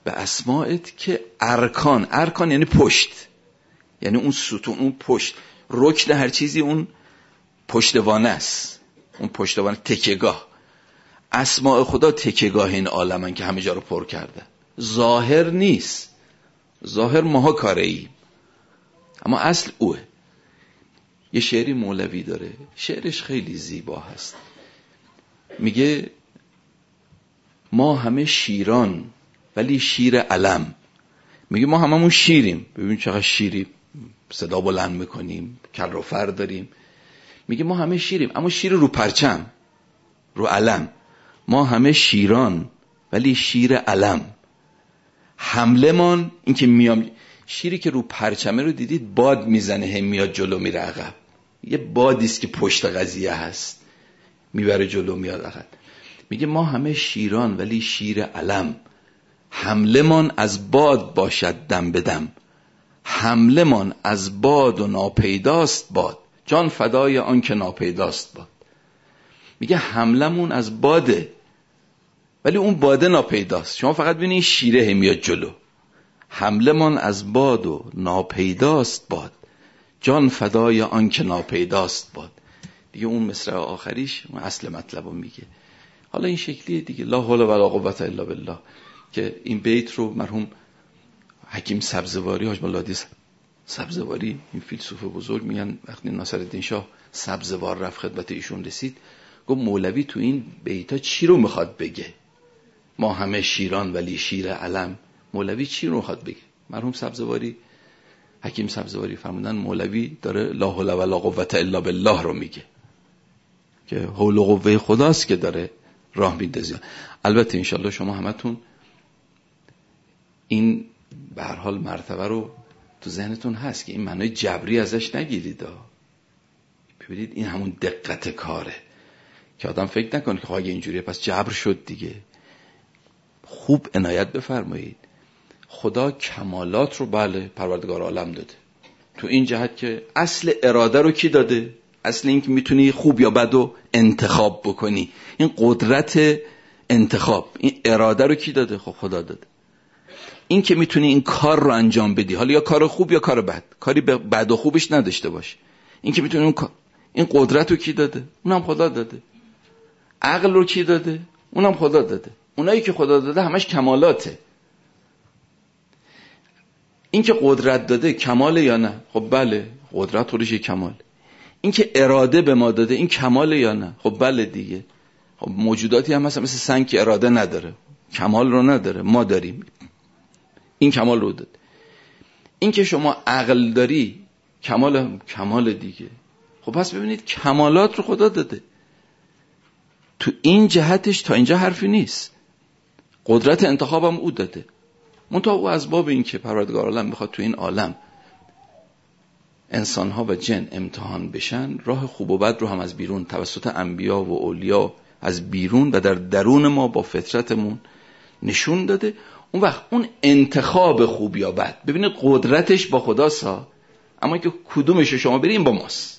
به اسماعت که ارکان، ارکان یعنی پشت، یعنی اون ستون، اون پشت، رکن هر چیزی اون پشتوانه است، اون پشتوانه، تکیه‌گاه. اسماء خدا تکیه‌گاه این عالمن که همه جا رو پر کرده. ظاهر نیست، ظاهر ماها کاره ایم، اما اصل اوه. یه شعری مولوی داره، شعرش خیلی زیبا هست، میگه ما همه شیران ولی شیر علم. میگه ما هممون شیریم، ببین چقدر شیریم، صدا بلند میکنیم، کر و فر داریم. میگه ما همه شیریم اما شیر رو پرچم، رو علم. ما همه شیران ولی شیر علم. حمله من این که میام، شیری که رو پرچمه رو دیدید باد میزنه هم میاد جلو میره عقب، یه بادیست که پشت قضیه هست میبره جلو میاد عقب. میگه ما همه شیران ولی شیر علم. حمله من از باد باشد دم بدم. حمله من از باد و ناپیداست باد. جان فدای آن که ناپیداست باد. میگه حملمون از باده ولی اون باده ناپیداست، شما فقط ببینید شیره میاد جلو. حمله من از باد و ناپیداست باد. جان فدای آن که ناپیداست باد. دیگه اون مصرع آخریش اون اصل مطلبو میگه. حالا این شکلیه دیگه، لا حول ولا قوة الا بالله، که این بیت رو مرحوم حکیم سبزواری، حاج مولادی سبزواری، این فیلسوف بزرگ، میگن وقتی ناصرالدین شاه سبزوار رفت خدمت ایشون رسید، گفت مولوی تو این بیتا چی رو میخواد بگه؟ ما همه شیران ولی شیر علم. مولوی چی رو میخواد بگه؟ مرحوم سبزواری، حکیم سبزواری فرمودن مولوی داره لا حول ولا قوة الا بالله رو میگه، که حول و قوه خداست که داره راه میندازه. البته انشالله شما همتون این به هر حال مرتبه رو تو ذهنتون هست که این معنای جبری ازش نگیرید. ببینید این همون دقت کاره که آدم فکر نکنه که خواهی اینجوریه پس جبر شد دیگه. خوب عنایت بفرمایید، خدا کمالات رو بله پروردگار عالم داده، تو این جهت که اصل اراده رو کی داده؟ اصل این که میتونی خوب یا بد رو انتخاب بکنی، این قدرت انتخاب، این اراده رو کی داده؟ خب خدا داده. این که میتونی این کار رو انجام بدی، حالا یا کار خوب یا کار بد، کاری بد و خوبش نداشته باش، این که میتونی اون این قدرت رو کی داده؟ اونم خدا داده. عقل رو کی داده؟ اونم خدا داده. اونایی که خدا داده همش کمالاته. این که قدرت داده کماله یا نه؟ خب بله، قدرت خودش کمال. این که اراده به ما داده این کماله یا نه؟ خب بله دیگه. خب موجوداتی هم مثلا مثل سنگ که اراده نداره، کمال رو نداره، ما داریم، این کمال رو داده. این که شما عقل داری کمال، کمال دیگه. خب پس ببینید کمالات رو خدا داده، تو این جهتش تا اینجا حرفی نیست. قدرت انتخابم او داده، منتها او از باب این که پروردگار عالم میخواد تو این عالم انسانها و جن امتحان بشن، راه خوب و بد رو هم از بیرون توسط انبیا و اولیا از بیرون و در درون ما با فطرتمون نشون داده. اون وقت اون انتخاب خوب یا بد، ببینید قدرتش با خداست، اما که کدومش شما بریم با ماست.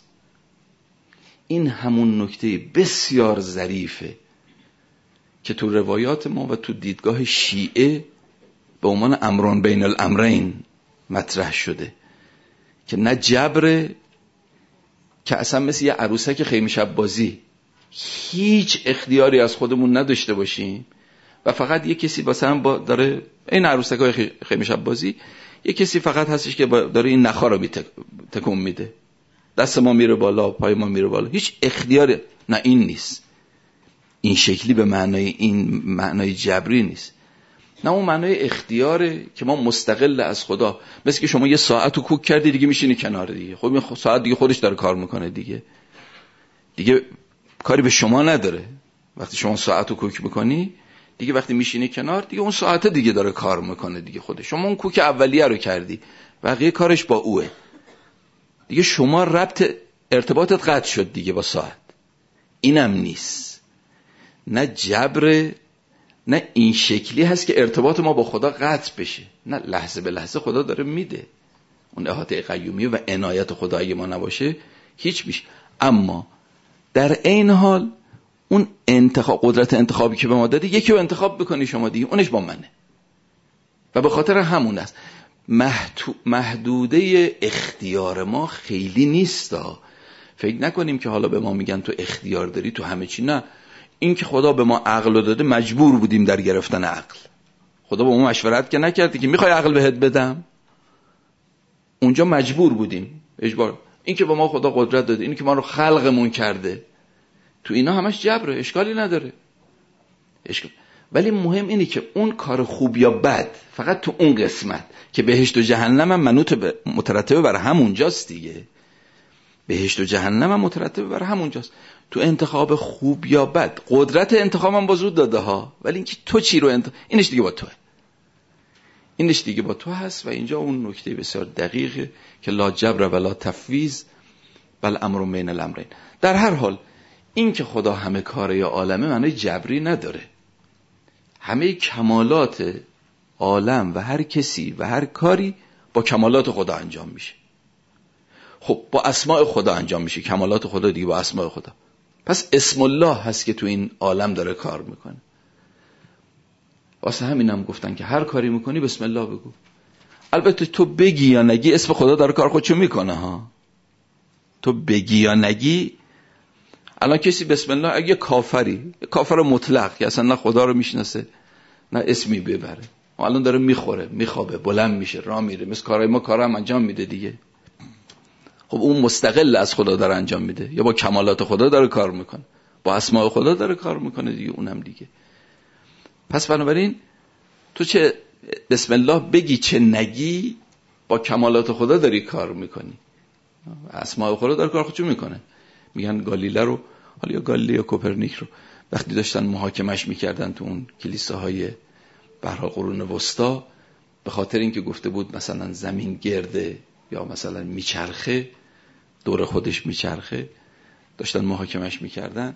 این همون نکته بسیار ظریفه که تو روایات ما و تو دیدگاه شیعه به عنوان امران بین الامرین مطرح شده، که نه جبره، که اصلا مثل یه عروسک خیمه شب بازی هیچ اختیاری از خودمون نداشته باشیم و فقط یه کسی مثلا با داره این عروسکای خیمه شب بازی، یه کسی فقط هستش که داره این نخا رو تکون میده، دست ما میره بالا، پای ما میره بالا، هیچ اختیاری. نه این نیست، این شکلی به معنای این معنای جبری نیست، نه اون معنای اختیاره که ما مستقل از خدا. مثل که شما یه ساعت رو کوک کردی دیگه میشینی کنار دیگه، خب این ساعت دیگه خودش داره کار میکنه دیگه، دیگه کاری به شما نداره. وقتی شما ساعت رو کوک میکنی دیگه، وقتی میشینی کنار دیگه اون ساعت دیگه داره کار میکنه دیگه خودش. شما اون کوک اولیه رو کردی، بقیه کارش با اوه دیگه، شما ربط ارتباطت قطع شد دیگه با ساعت. اینم نیست، نه جبر، نه این شکلی هست که ارتباط ما با خدا قطع بشه، نه لحظه به لحظه خدا داره میده. اون احاطه قیومی و عنایت خدا اگه ما نباشه هیچ میشه. اما در عین حال اون انتخاب، قدرت انتخابی که به ما داده، یکی رو انتخاب بکنی شما دیگه، اونش با منه. و به خاطر همون است محدوده اختیار ما خیلی نیستا. فکر نکنیم که حالا به ما میگن تو اختیار داری تو همه چی. نه، این که خدا به ما عقل داده مجبور بودیم در گرفتن عقل. خدا با ما مشورت که نکردی که میخوای عقل بهت بدم، اونجا مجبور بودیم اجبار. این که به ما خدا قدرت داده، این که ما رو خلقمون کرده، تو اینا همش جبره، اشکالی نداره اشکال. ولی مهم اینه که اون کار خوب یا بد فقط تو اون قسمت که بهشت و جهنم هم منوط ب... مترتبه بر همونجاست دیگه. بهشت و جهنم هم مترتبه بر همونجاست. تو انتخاب خوب یا بد قدرت انتخابم با زود داده ها، ولی اینکه تو چی رو انتخاب، اینش دیگه با توه. اینش دیگه با تو هست. و اینجا اون نکته بسیار دقیقه که لا جبر ولا تفویض بل امر بین الامرین. در هر حال این که خدا همه کاره یا عالمه معنی جبری نداره. همه کمالات عالم و هر کسی و هر کاری با کمالات خدا انجام میشه. خب با اسماء خدا انجام میشه، کمالات خدا دیگه با اسماء خدا. پس اسم الله هست که تو این عالم داره کار میکنه. واسه همین هم گفتن که هر کاری میکنی بسم الله بگو. البته تو بگی یا نگی اسم خدا داره کار خودشو میکنه ها. تو بگی یا نگی، الان کسی بسم الله اگه کافری، کافر مطلق که اصلا نه خدا رو میشناسه نه اسمی ببره، الان داره میخوره، میخوابه، بلند میشه، راه میره، مثل کارهای ما کارم انجام میده دیگه. خب اون مستقل از خدا داره انجام میده، یا با کمالات خدا داره کار میکنه، با اسماء خدا داره کار میکنه دیگه، اونم دیگه. پس بنابراین تو چه بسم الله بگی چه نگی، با کمالات خدا داری کار میکنی، اسماء خدا داره کار خودشو میکنه. میگن گالیله رو، حالا یا گالیله یا کوپرنیک رو وقتی داشتن محاکمش میکردن تو اون کلیساهای به هر حال قرون وسطا، به خاطر اینکه گفته بود مثلا زمین گرده یا مثلا میچرخه، دور خودش میچرخه، داشتن محاکمش میکردن.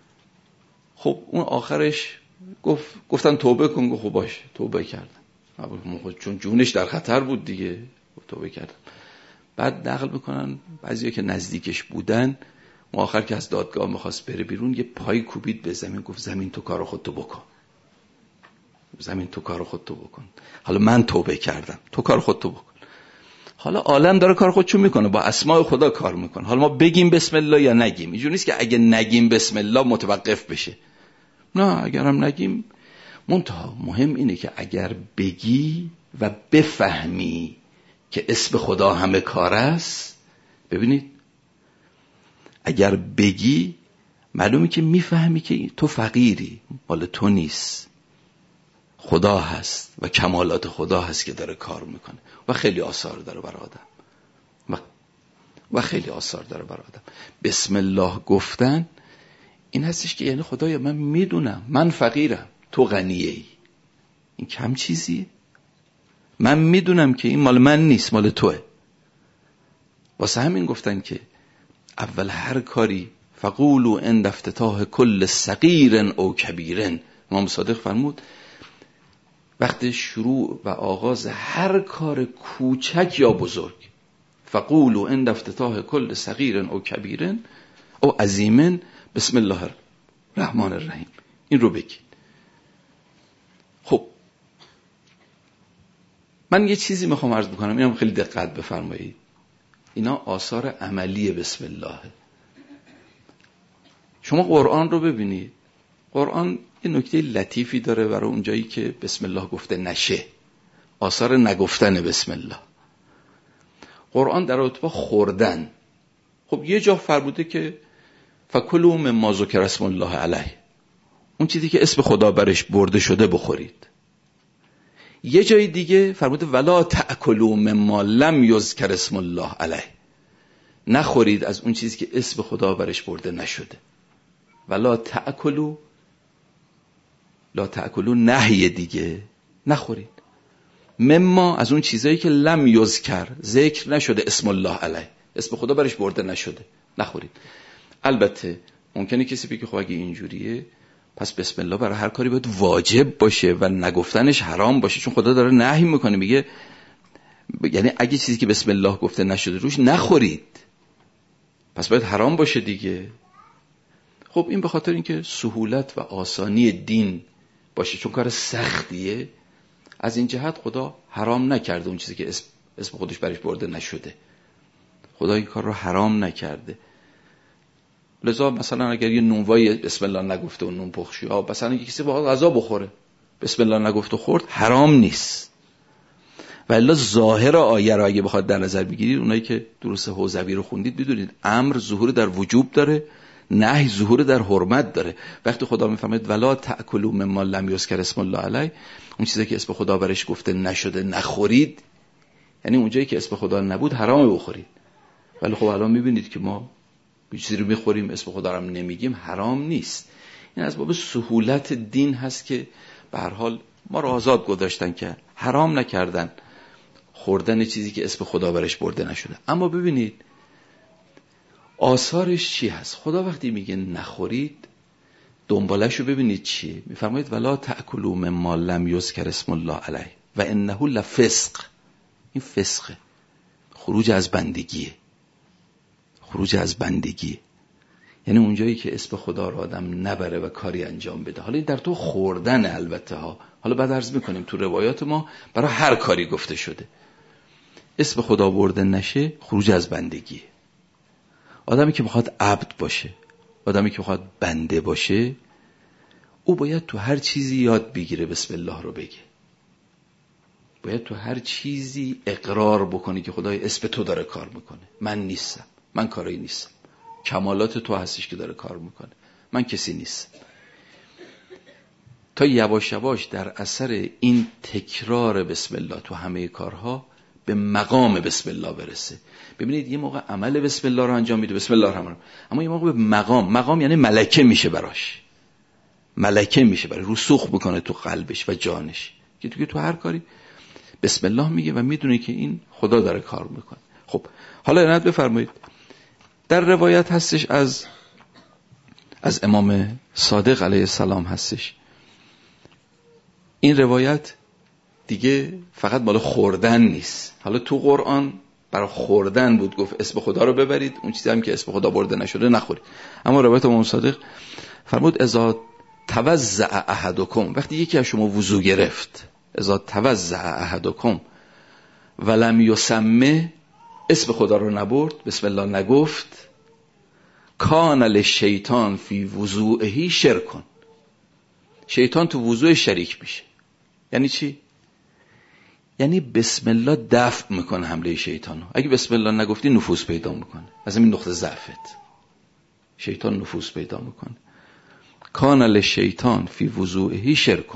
خب اون آخرش گفت گفتن توبه کن، گفت خب باشه توبه کردم، چون جونش در خطر بود دیگه، توبه کردم. بعد نقل بکنن بعضیا که نزدیکش بودن، آخر که از دادگاه میخواست بره بیرون، یه پای کوبید به زمین، گفت زمین تو کار خودتو بکن، زمین تو کار خودتو بکن، حالا من توبه کردم، تو کار خودتو بکن. حالا عالم داره کار خودشو میکنه، با اسماء خدا کار میکنه. حالا ما بگیم بسم الله یا نگیم، اینجوری نیست که اگه نگیم بسم الله متوقف بشه، نه، اگرم نگیم. منتها مهم اینه که اگر بگی و بفهمی که اسم خدا همه کار است، ببینید اگر بگی معلومه که میفهمی که تو فقیری، مال تو نیست، خدا هست و کمالات خدا هست که داره کار میکنه و خیلی آثار داره بر آدم و, و خیلی آثار داره بر آدم. بسم الله گفتن این هستش که یعنی خدایا من میدونم من فقیرم، تو غنیه ای، این کم چیزیه، من میدونم که این مال من نیست، مال توه. واسه همین گفتن که اول هر کاری فقولوا عند افتتاح کل صغیر او کبیر، امام صادق فرمود وقتی شروع و آغاز هر کار کوچک یا بزرگ، فقولوا عند افتتاح کل صغیر او کبیر او عظیم بسم الله الرحمن الرحیم، این رو بگید. خب من یه چیزی میخوام عرض بکنم، اینم خیلی دقت بفرمایید، اینا آثار عملی بسم الله. شما قرآن رو ببینید، قرآن یه نکته لطیفی داره برای اونجایی که بسم الله گفته نشه، آثار نگفتن بسم الله. قرآن در رابطه با خوردن، خب یه جا فرموده که فکلوا مما ذکر اسم الله علیه، اون چیزی که اسم خدا برش برده شده بخورید. یه جای دیگه فرموده ولا تأکلوا مما لم یذکر اسم الله علیه، نخورید از اون چیزی که اسم خدا برش برده نشده. ولا تأکلوا، لا تأکلوا نهی دیگه، نخورید. مما از اون چیزایی که لم یذکر، ذکر نشده اسم الله علیه، اسم خدا برش برده نشده، نخورید. البته ممکنه کسی بگه خب اگه اینجوریه پس بسم الله برای هر کاری باید واجب باشه و نگفتنش حرام باشه، چون خدا داره نهی میکنه، میگه یعنی اگه چیزی که بسم الله گفته نشده روش نخورید پس باید حرام باشه دیگه. خب این به خاطر اینکه سهولت و آسانی دین باشه، چون کار سختیه از این جهت خدا حرام نکرده اون چیزی که اسم, اسم خودش برش برده نشده. خدا این کار رو حرام نکرده. لذا مثلا اگر یه نونوایی بسم الله نگفته و نون پخشی ها، مثلا یه کسی با غذا بخوره بسم الله نگفته خورد، حرام نیست. و الا ظاهر آیه رو اگه بخواد در نظر بگیرید، اونایی که دروس حوزوی رو خوندید بدونید امر ظهور در وجوب داره، نهی ظهور در حرمت داره. وقتی خدا میفرماید ولا تأکلوا مما لم یذکر اسم الله علیه، اون چیزی که اسم خدا برش گفته نشده نخورید، یعنی اونجایی که اسم خدا نبود حرامه بخورید. ولی خب الان میبینید که ما یه چیزی رو میخوریم اسم خدا رو نمیگیم، حرام نیست. این از باب سهولت دین هست که به هر حال ما رو آزاد گذاشتن که حرام نکردن خوردن چیزی که اسم خدا برش برده نشده. اما ببینید آثارش چی هست. خدا وقتی میگه نخورید، دنبالش رو ببینید چیه. میفرماید ولا تأکلوا مما لم یذکر اسم الله علیه و انه لفسق. این فسقه، خروج از بندگیه، خروج از بندگیه. یعنی اونجایی که اسم خدا رو آدم نبره و کاری انجام بده. حالا در تو خوردن البته ها، حالا بعد عرض میکنیم تو روایات ما برای هر کاری گفته شده اسم خدا برده نشه، خروج از بندگیه. آدمی که میخواد عبد باشه، آدمی که میخواد بنده باشه، او باید تو هر چیزی یاد بگیره بسم الله رو بگه. باید تو هر چیزی اقرار بکنی که خدای اسم تو داره کار میکنه. من نیستم، من کاری نیستم، کمالات تو هستش که داره کار میکنه، من کسی نیستم. تا یواش یواش در اثر این تکرار بسم الله تو همه کارها به مقام بسم الله برسه. ببینید یه موقع عمل بسم الله رو انجام میده، بسم الله الرحمن الرحیم، اما یه موقع به مقام، مقام یعنی ملکه میشه براش، ملکه میشه برای رسوخ میکنه تو قلبش و جانش، که تو که تو هر کاری بسم الله میگه و میدونه که این خدا داره کار میکنه. خب حالا عنایت بفرمایید، در روایت هستش از از امام صادق علیه السلام هستش. این روایت دیگه فقط مال خوردن نیست. حالا تو قرآن برای خوردن بود، گفت اسم خدا رو ببرید، اون چیزی هم که اسم خدا برده نشده نخورید. اما روایت امام صادق فرمود اذا توضأ احدکم، وقتی یکی از شما وضو گرفت، اذا توضأ احدکم ولم یسمه، اسم خدا رو نبرد، بسم الله نگفت، کان للشیطان فی وضوئه شرکن، شیطان تو وضوء شریک میشه. یعنی چی؟ یعنی بسم الله دفع میکنه حمله شیطانو. اگه بسم الله نگفتی نفوذ پیدا میکنه، از این نقطه ضعفت شیطان نفوذ پیدا میکنه. کان للشیطان فی وضوئه شرکن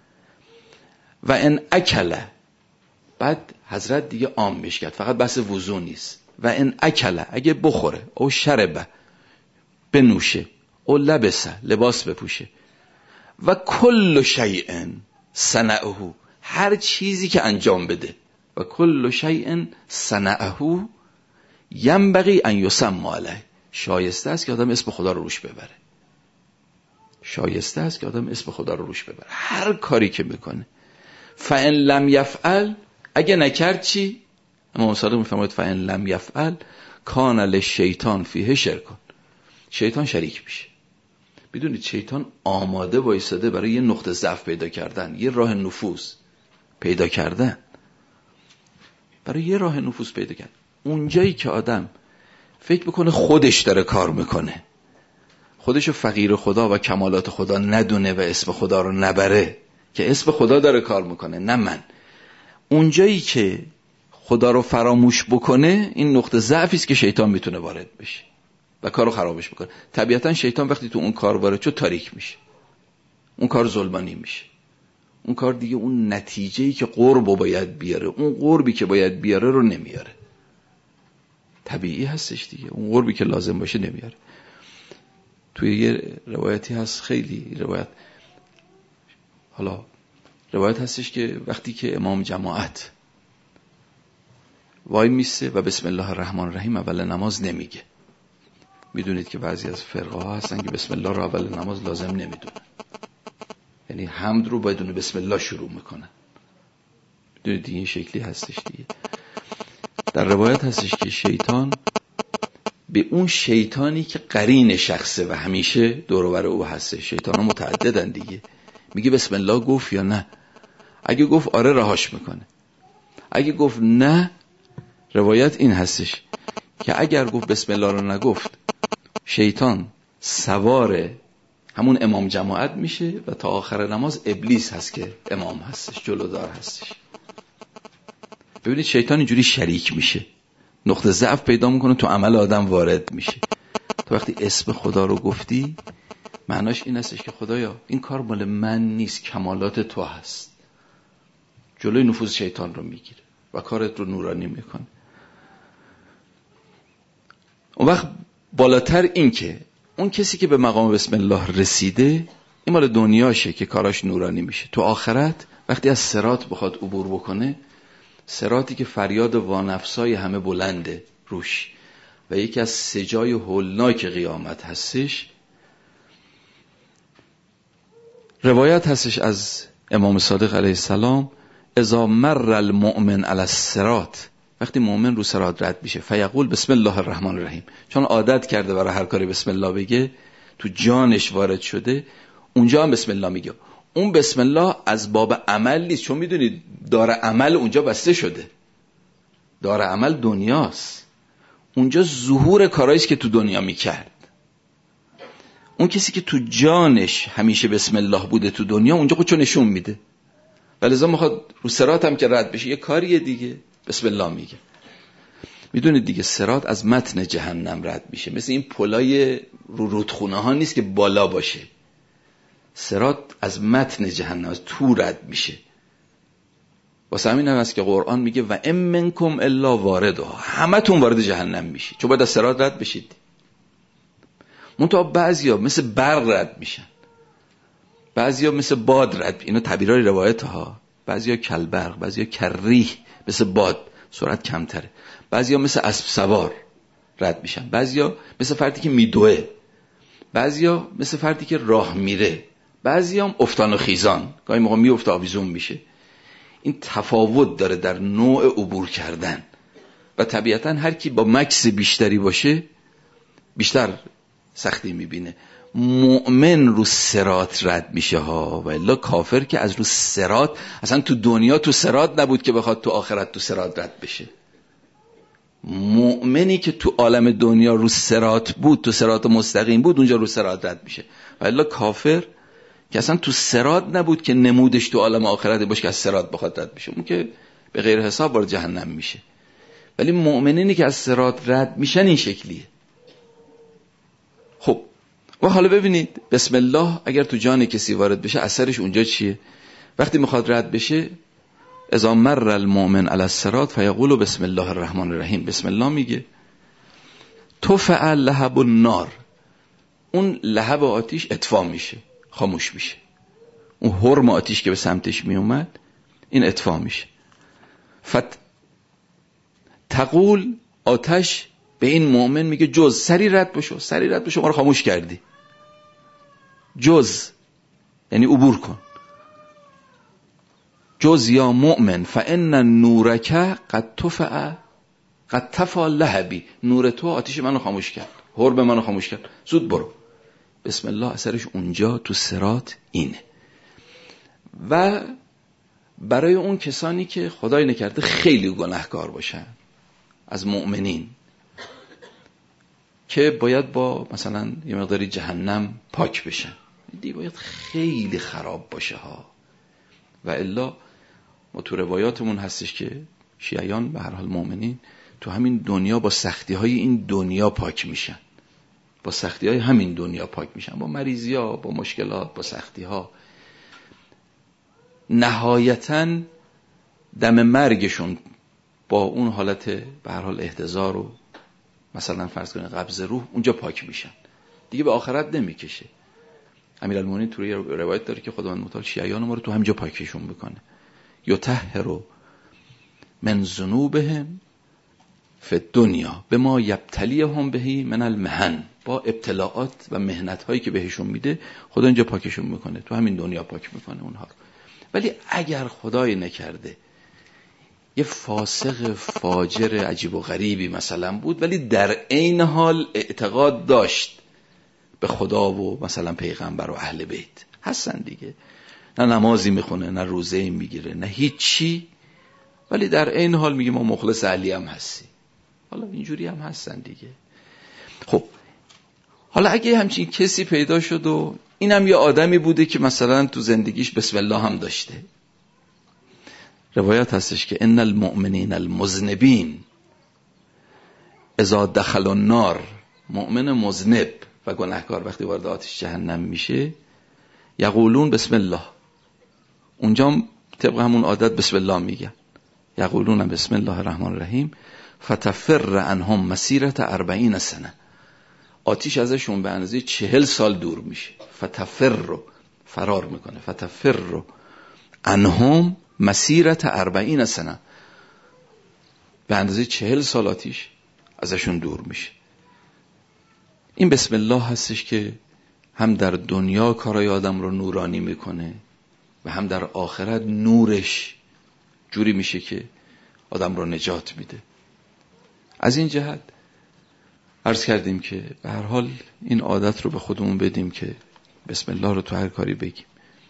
و ان اکل، بعد حضرت دیگه عامش کرد، فقط بحث وضو نیست. و ان اکل، اگه بخوره، او شربه، بنوشه، او لبسه، لباس بپوشه، و کل شیء صنعه، هر چیزی که انجام بده، و کل شیء صنعه ینبغی ان یسمى علیه، شایسته است که آدم اسم خدا رو روش ببره. شایسته است که آدم اسم خدا رو روش ببره هر کاری که میکنه. فان لم یفعل، اگه نکرد چی؟ امام صادق میفرماید فان لم یفعل کان للشیطان فیه شرکن، شیطان شریک میشه. بدونید شیطان آماده وایساده برای یه نقطه ضعف پیدا کردن، یه راه نفوذ پیدا کردن، برای یه راه نفوذ پیدا کردن. اونجایی که آدم فکر بکنه خودش داره کار میکنه، خودشو فقیر خدا و کمالات خدا ندونه و اسم خدا رو نبره که اسم خدا داره کار میکنه، نه من. اونجایی که خدا رو فراموش بکنه، این نقطه ضعفی است که شیطان میتونه وارد بشه و کارو خرابش بکنه. طبیعتا شیطان وقتی تو اون کار وارد شد تاریک میشه، اون کار ظلمانی میشه، اون کار دیگه اون نتیجه‌ای که قربو باید بیاره، اون قربی که باید بیاره رو نمیاره. طبیعی هستش دیگه، اون قربی که لازم باشه نمیاره. توی یه روایتی هست، خیلی روایت، حالا روایت هستش که وقتی که امام جماعت وای میسته و بسم الله الرحمن الرحیم اول نماز نمیگه. میدونید که بعضی از فرقه ها هستن که بسم الله رو اول نماز لازم نمیدونن، یعنی حمد رو بدون بسم الله شروع میکنن. میدونید این شکلی هستش دیگه. در روایت هستش که شیطان به اون شیطانی که قرین شخصه و همیشه دور و بر او هسته، شیطان ها متعددن دیگه، میگه بسم الله گفت یا نه؟ اگه گفت آره رهاش میکنه. اگه گفت نه، روایت این هستش که اگر گفت بسم الله رو نگفت، شیطان سوار همون امام جماعت میشه و تا آخر نماز ابلیس هست که امام هستش، جلودار هستش. ببینید شیطان اینجوری شریک میشه، نقطه ضعف پیدا میکنه، تو عمل آدم وارد میشه. تو وقتی اسم خدا رو گفتی، معناش این هستش که خدایا این کار مال من نیست، کمالات تو هست. جلوی نفوذ شیطان رو میگیره و کارت رو نورانی میکنه. اون وقت بالاتر این که اون کسی که به مقام بسم الله رسیده، این مال دنیاشه که کاراش نورانی میشه. تو آخرت وقتی از صراط بخواد عبور بکنه، صراطی که فریاد وانفسای همه بلنده روش و یکی از سجای هولناک قیامت هستش، روایت هستش از امام صادق علیه السلام: اذا مر المؤمن علی الصراط، وقتی مؤمن رو صراط رد میشه، فیقول بسم الله الرحمن الرحیم، چون عادت کرده برای هر کاری بسم الله بگه، تو جانش وارد شده، اونجا هم بسم الله میگه. اون بسم الله از باب عمل نیست، چون میدونید دار عمل اونجا بسته شده، دار عمل دنیاست، اونجا ظهور کاراییست که تو دنیا میکرد. اون کسی که تو جانش همیشه بسم الله بوده تو دنیا، اونجا خودشو نشون میده، ولذا میخواد رو صراط هم که رد بشه یه کاریه دیگه، بسم الله میگه. میدونید دیگه صراط از متن جهنم رد میشه، مثل این پلای رو رودخونه ها نیست که بالا باشه، صراط از متن جهنم، از تو رد میشه. واسه همین هم هست که قرآن میگه و ام منکم الا واردها، همتون وارد جهنم میشید، چون باید از صراط رد بشید. منتها بعضیا مثل برق رد میشن، بعضیا مثل باد رد، اینا تعبیرای روایت ها، بعضیا کلبرق، بعضیا کریح مثل باد، سرعت کمتره، بعضیا مثل اسب سوار رد میشن، بعضیا مثل فردی که میدوه، بعضیا مثل فردی که راه میره، بعضیا هم افتان و خیزان، گاهی موقع میفته آویزون میشه. این تفاوت داره در نوع عبور کردن و طبیعتا هر کی با مکس بیشتری باشه بیشتر سختی میبینه. مؤمن رو صراط رد میشه ها، و الا کافر که از رو صراط، اصلا تو دنیا تو صراط نبود که بخواد تو آخرت تو صراط رد بشه. مؤمنی که تو عالم دنیا رو صراط بود، تو صراط مستقیم بود، اونجا رو صراط رد میشه. و الا کافر که اصلا تو صراط نبود که نمودش تو عالم آخرت باشه که از صراط بخواد رد بشه، اون که به غیر حساب وارد جهنم میشه. ولی مؤمنینی که از صراط رد میشن این شکلیه. خب و حالا ببینید بسم الله اگر تو جان کسی وارد بشه اثرش اونجا چیه؟ وقتی میخواد رد بشه، اذا مر المؤمن علی الصراط فیقول بسم الله الرحمن الرحیم، بسم الله میگه، تفعل لهب النار، اون لهب آتیش اطفا میشه، خاموش میشه، اون حرم آتیش که به سمتش میومد این اطفا میشه. فت تقول، آتش به این مؤمن میگه جز، سری رد بشو، سری رد بشو، ما رو خاموش کردی. جز یعنی عبور کن. جز یا مؤمن فان نورک قد تفع قد تفع لهبی، نور تو آتش منو خاموش کرد، حرم منو خاموش کرد، زود برو. بسم الله اثرش اونجا تو صراط اینه. و برای اون کسانی که خدای نکرده خیلی گناهکار باشن از مؤمنین، که باید با مثلا یه مقداری جهنم پاک بشن، دی باید خیلی خراب باشه ها. و الا ما تو روایاتمون هستش که شیعیان به هر حال مؤمنین تو همین دنیا با سختی های این دنیا پاک میشن، با سختی های همین دنیا پاک میشن، با مریضی ها، با مشکلات، با سختی ها. نهایتاً دم مرگشون با اون حالت به هر حال احتضار و مثلا فرض کنید قبض روح اونجا پاک میشن، دیگه به آخرت نمیکشه. امیرالمومنین تو روایت داره که خداوند متعال شیعیان ما رو تو همینجا پاکشون میکنه. یطهر من ذنوبهم فی الدنیا بما یبتلیهم بهی من المحن، با ابتلاعات و محنت هایی که بهشون میده خدا اینجا پاکشون میکنه، تو همین دنیا پاک میکنه اونها. ولی اگر خدای نکرده یه فاسق فاجر عجیب و غریبی مثلا بود، ولی در عین حال اعتقاد داشت به خدا و مثلا پیغمبر و اهل بیت، هستن دیگه، نه نمازی میخونه، نه روزه‌ای میگیره، نه هیچی، ولی در این حال میگه ما مخلص علی هم هستی. حالا اینجوری هم هستن دیگه. خب حالا اگه همچین کسی پیدا شد و اینم یه آدمی بوده که مثلا تو زندگیش بسم الله هم داشته، روایت هستش که ان المؤمنین المذنبین اذا دخلوا النار، مؤمن مذنب و گناهکار وقتی وارد آتش جهنم میشه، یقولون بسم الله، اونجا طبق همون عادت بسم الله میگن، یقولون بسم الله الرحمن الرحیم فتفر عنهم مسیرة اربعین سنه، آتش ازشون به اندازه چهل سال دور میشه. فتفر رو فرار میکنه، فتفر رو عنهم مسیرة اربعین سنه، به اندازه چهل سال آتش ازشون دور میشه. این بسم الله هستش که هم در دنیا کارای آدم رو نورانی میکنه و هم در آخرت نورش جوری میشه که آدم رو نجات میده. از این جهت عرض کردیم که به هر حال این عادت رو به خودمون بدیم که بسم الله رو تو هر کاری بگیم.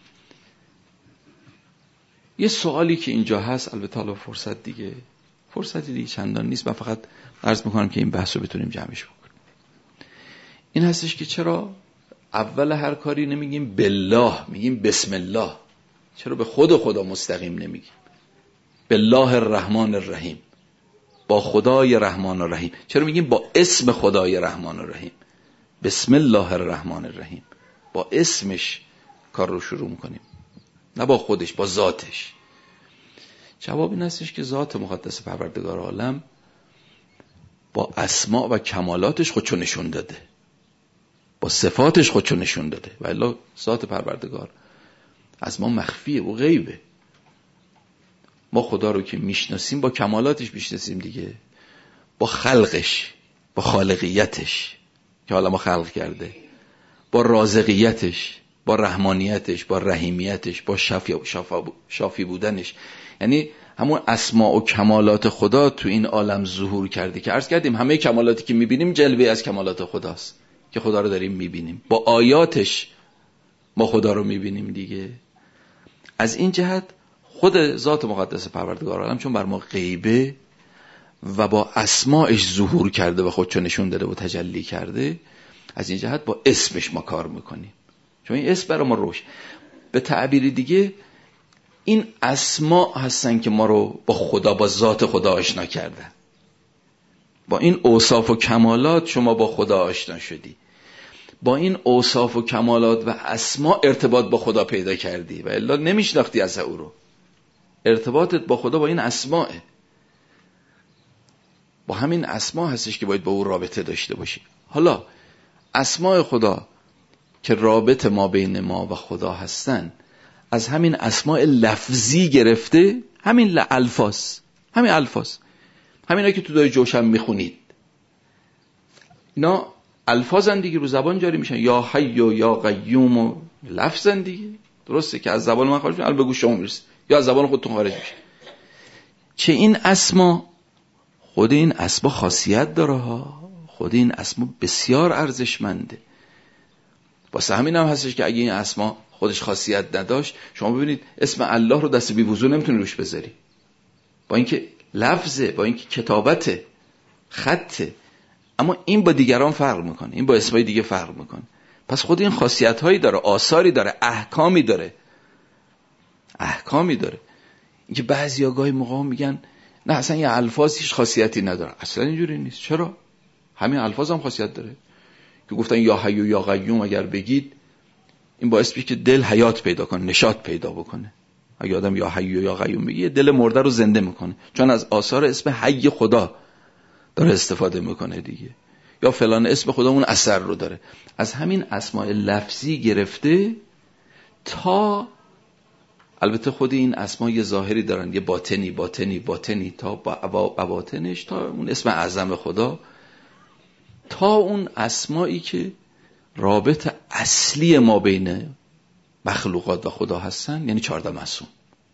یه سوالی که اینجا هست، البته حالا فرصت دیگه فرصتی دیگه چندان نیست، من فقط عرض میکنم که این بحث رو بتونیم جمعش بکنیم. این هستش که چرا اول هر کاری نمیگیم بالله، میگیم بسم الله؟ چرا به خود خدا مستقیم نمیگیم بالله الرحمن الرحیم، با خدای رحمان الرحیم؟ چرا میگیم با اسم خدای رحمان الرحیم، بسم الله الرحمن الرحیم؟ با اسمش کار رو شروع میکنیم، نه با خودش، با ذاتش. جواب این هستش که ذات مقدس پروردگار عالم با اسماء و کمالاتش خودشو نشون داده، با صفاتش خودشو نشون داده، و الا ذات پروردگار از ما مخفیه و غیبه. ما خدا رو که میشناسیم با کمالاتش میشناسیم دیگه، با خلقش، با خالقیتش که حالا ما خلق کرده، با رازقیتش، با رحمانیتش، با رحیمیتش، با شفی, شافی بودنش. یعنی همون اسماء و کمالات خدا تو این عالم ظهور کرده که عرض کردیم همه کمالاتی که میبینیم جلوه از کمالات خداست که خدا رو داریم میبینیم، با آیاتش ما خدا رو میبینیم دیگه. از این جهت خود ذات مقدس پروردگار عالم چون بر ما غیبه و با اسماءش ظهور کرده و خودشو نشون داده و تجلی کرده، از این جهت با اسمش ما کار میکنیم، چون این اسم برای ما روش. به تعبیر دیگه این اسماء هستن که ما رو با خدا، با ذات خدا آشنا کردن. با این اوصاف و کمالات شما با خدا آشنا شدی، با این اوصاف و کمالات و اسماء ارتباط با خدا پیدا کردی، و الا نمیشناختی از او رو. ارتباطت با خدا با این اسماء، با همین اسماء هستش که باید با او رابطه داشته باشی. حالا اسماء خدا که رابطه ما بین ما و خدا هستن، از همین اسماء لفظی گرفته، همین الفاظ، همین الفاظ همینا که تو دای جوشن میخونید، اینا الفاظن دیگه، رو زبان جاری میشن، یا حی و یا قیوم و لفظن دیگه. درسته که از زبان من خارج میشه، البته گوش شما میرسه، یا از زبان خودتون خارج میشه. چه این اسما، خود این اسما خاصیت داره ها، خود این اسما بسیار ارزشمنده. واسه همین هم هستش که اگه این اسما خودش خاصیت نداشت، شما ببینید اسم الله رو دست بی وضو نمیتونی روش بذاری، با اینکه لفظه، با اینکه کتابته، خطه، اما این با دیگران فرق میکنه، این با اسمای دیگه فرق میکنه. پس خود این خاصیت هایی داره، آثاری داره، احکامی داره، احکامی داره. اینکه بعضی آگاهی موقع میگن نه اصلا یه الفاظ هیچ خاصیتی نداره، اصلا اینجوری نیست. چرا؟ همین الفاظ هم خاصیت داره که گفتن یا حی و یا قیوم اگر بگید، این باعث میشه که دل حیات پیدا کنه، نشاط پیدا بکنه. اگه آدم یا حی و یا قیوم بگه، دل مرده رو زنده میکنه، چون از آثار اسم حی خدا داره استفاده میکنه دیگه. یا فلان اسم خدا اون اثر رو داره. از همین اسماء لفظی گرفته تا، البته خود این اسما یه ظاهری دارن، یه باطنی باطنی باطنی تا با باطنش، تا اون اسم اعظم خدا، تا اون اسمایی که رابط اصلی ما بین مخلوقات و خدا هستن، یعنی چهارده معصوم.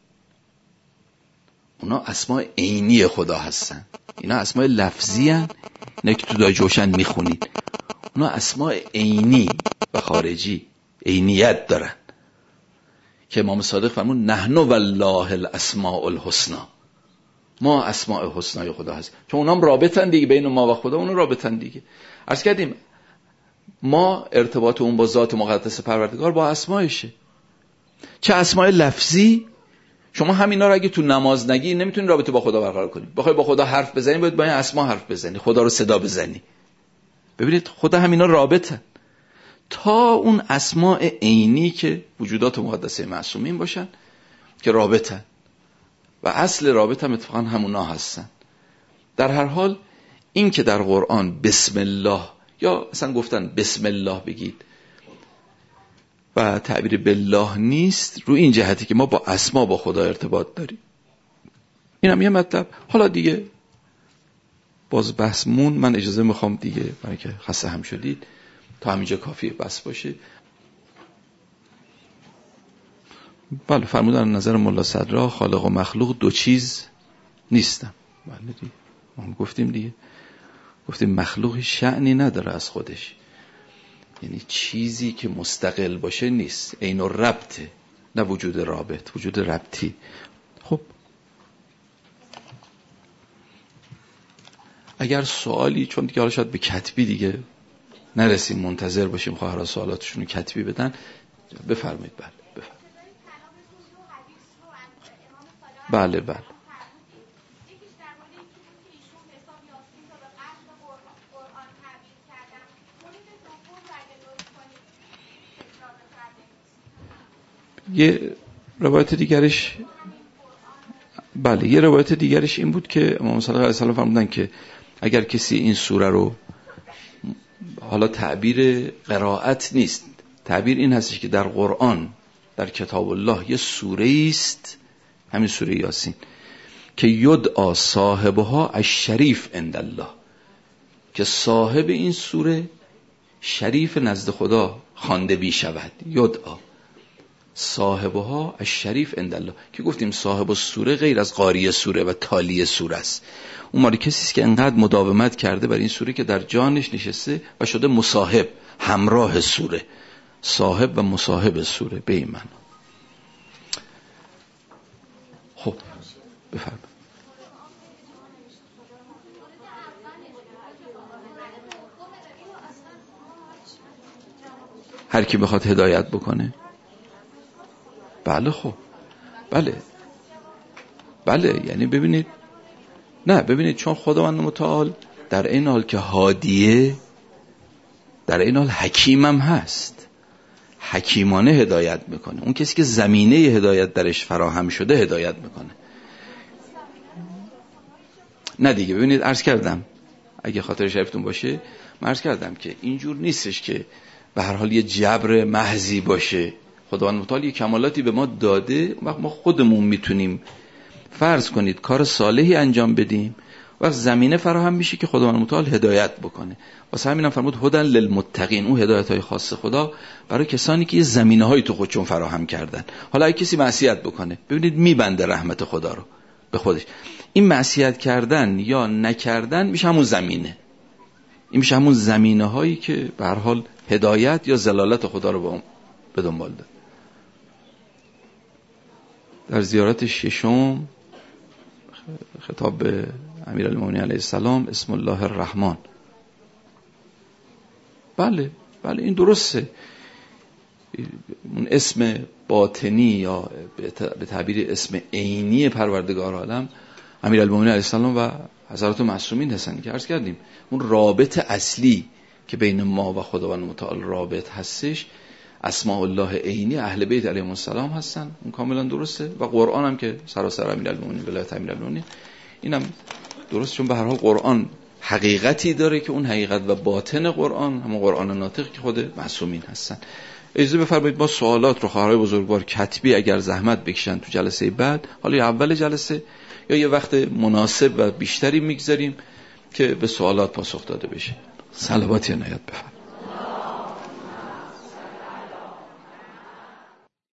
اونا اسماء عینی خدا هستن، اینا اسماء لفظی هستن، اینا که تو دای جوشن میخونید، اونا اسماء عینی و خارجی، عینیت دارن. که امام صادق فرمون نحن والله الاسماء الحسنى، ما اسماء حسنای خدا هست، چون اونام رابطن دیگه، بین ما و خدا اون رابطن دیگه. عرض کردیم ما ارتباط اون با ذات مقدس پروردگار با اسمایشه، چه اسماء لفظی. شما همینا رو اگه تو نماز نگی نمیتونی رابطه با خدا برقرار کنی. بخوای با خدا حرف بزنی باید با این اسما حرف بزنی، خدا رو صدا بزنی. ببینید خدا همینا رابطن تا اون اسماء عینی که وجودات مقدسه معصومین باشن که رابطن و اصل رابط هم اتفاقا همونا هستن. در هر حال این که در قرآن بسم الله یا اصلا گفتن بسم الله بگید و تعبیر بالله نیست، رو این جهتی که ما با اسما با خدا ارتباط داریم. این هم یه مطلب. حالا دیگه باز بحث مون، من اجازه میخوام دیگه برای که خسته هم شدید تا همینجا کافیه بس باشه. بله فرمودن نظر مولا صدرا خالق و مخلوق دو چیز نیستن. بله دیگه ما هم گفتیم دیگه، گفتیم مخلوقی شأنی نداره از خودش، یعنی چیزی که مستقل باشه نیست، عین الربطه، نه وجود رابط، وجود ربطی. خب اگر سوالی، چون دیگه حالا شاید به کتبی دیگه نرسیم، منتظر باشیم خواهرها سوالاتشون رو کتبی بدن، بفرمایید. بله بفرمایید. بله بله یه روایت دیگرش بله یه روایت دیگرش این بود که امام صادق علیه السلام فرمودن که اگر کسی این سوره رو، حالا تعبیر قرائت نیست، تعبیر این هستش که در قرآن در کتاب الله یه سوره است، همین سوره یاسین، که یدعا صاحبها الشریف عند الله، که صاحب این سوره شریف نزد خدا خوانده بی شود. یدعا صاحبها الشریف عند الله، که گفتیم صاحب السوره غیر از قاری سوره و تالی سوره است. اون مالی کسی است که انقدر مداومت کرده بر این سوره که در جانش نشسته و شده مصاحب، همراه سوره، صاحب و مصاحب سوره به این معنی. خب بفرمایید. هر کی بخواد هدایت بکنه. بله خب بله بله یعنی ببینید، نه ببینید چون خداوند متعال در این حال که هادیه، در این حال حکیمم هست، حکیمانه هدایت میکنه. اون کسی که زمینه هدایت درش فراهم شده هدایت میکنه. نه دیگه ببینید عرض کردم، اگه خاطر شریفتون باشه من عرض کردم که اینجور نیستش که به هر حال یه جبر محضی باشه. خداوند متعال یه کمالاتی به ما داده، وقت ما خودمون میتونیم فرض کنید کار صالحی انجام بدیم، وقت زمینه فراهم میشه که خداوند متعال هدایت بکنه. واسه همینم فرمود هدن للمتقین، اون هدایت های خاص خدا برای کسانی که یه زمینه هایی تو خودشون فراهم کردن. حالا اگه کسی معصیت بکنه، ببینید میبنده رحمت خدا رو به خودش. این معصیت کردن یا نکردن میشه همون زمینه، این میشه همون زمینه هایی که به هر حال هدایت یا ضلالت خدا رو به دنبال داره. در زیارت ششم خطاب به امیرالمومنین علیه السلام، اسم الله الرحمن. بله بله این درسته، اون اسم باطنی یا به تعبیر اسم عینی پروردگار عالم امیرالمومنین علیه السلام و حضرات معصومین هستن که عرض کردیم اون رابط اصلی که بین ما و خداوند متعال رابط هستش، اسماء الله عینی اهل بیت علیهم السلام هستن، اون کاملا درسته. و قرآن هم که سراسر امیرالمومنین ولایت امیرالمومنین، اینم درست، چون به هر حال قرآن حقیقتی داره که اون حقیقت و باطن قرآن همون قرآن ناطق که خود معصومین هستن. اجازه بفرمایید ما سوالات رو خواهرای بزرگوار کتبی اگر زحمت بکشن تو جلسه بعد، حالا یا اول جلسه یا یه وقت مناسب و بیشتری میگذاریم که به سوالات پاسخ داده بشه. صلوات عنایت بفرمایید.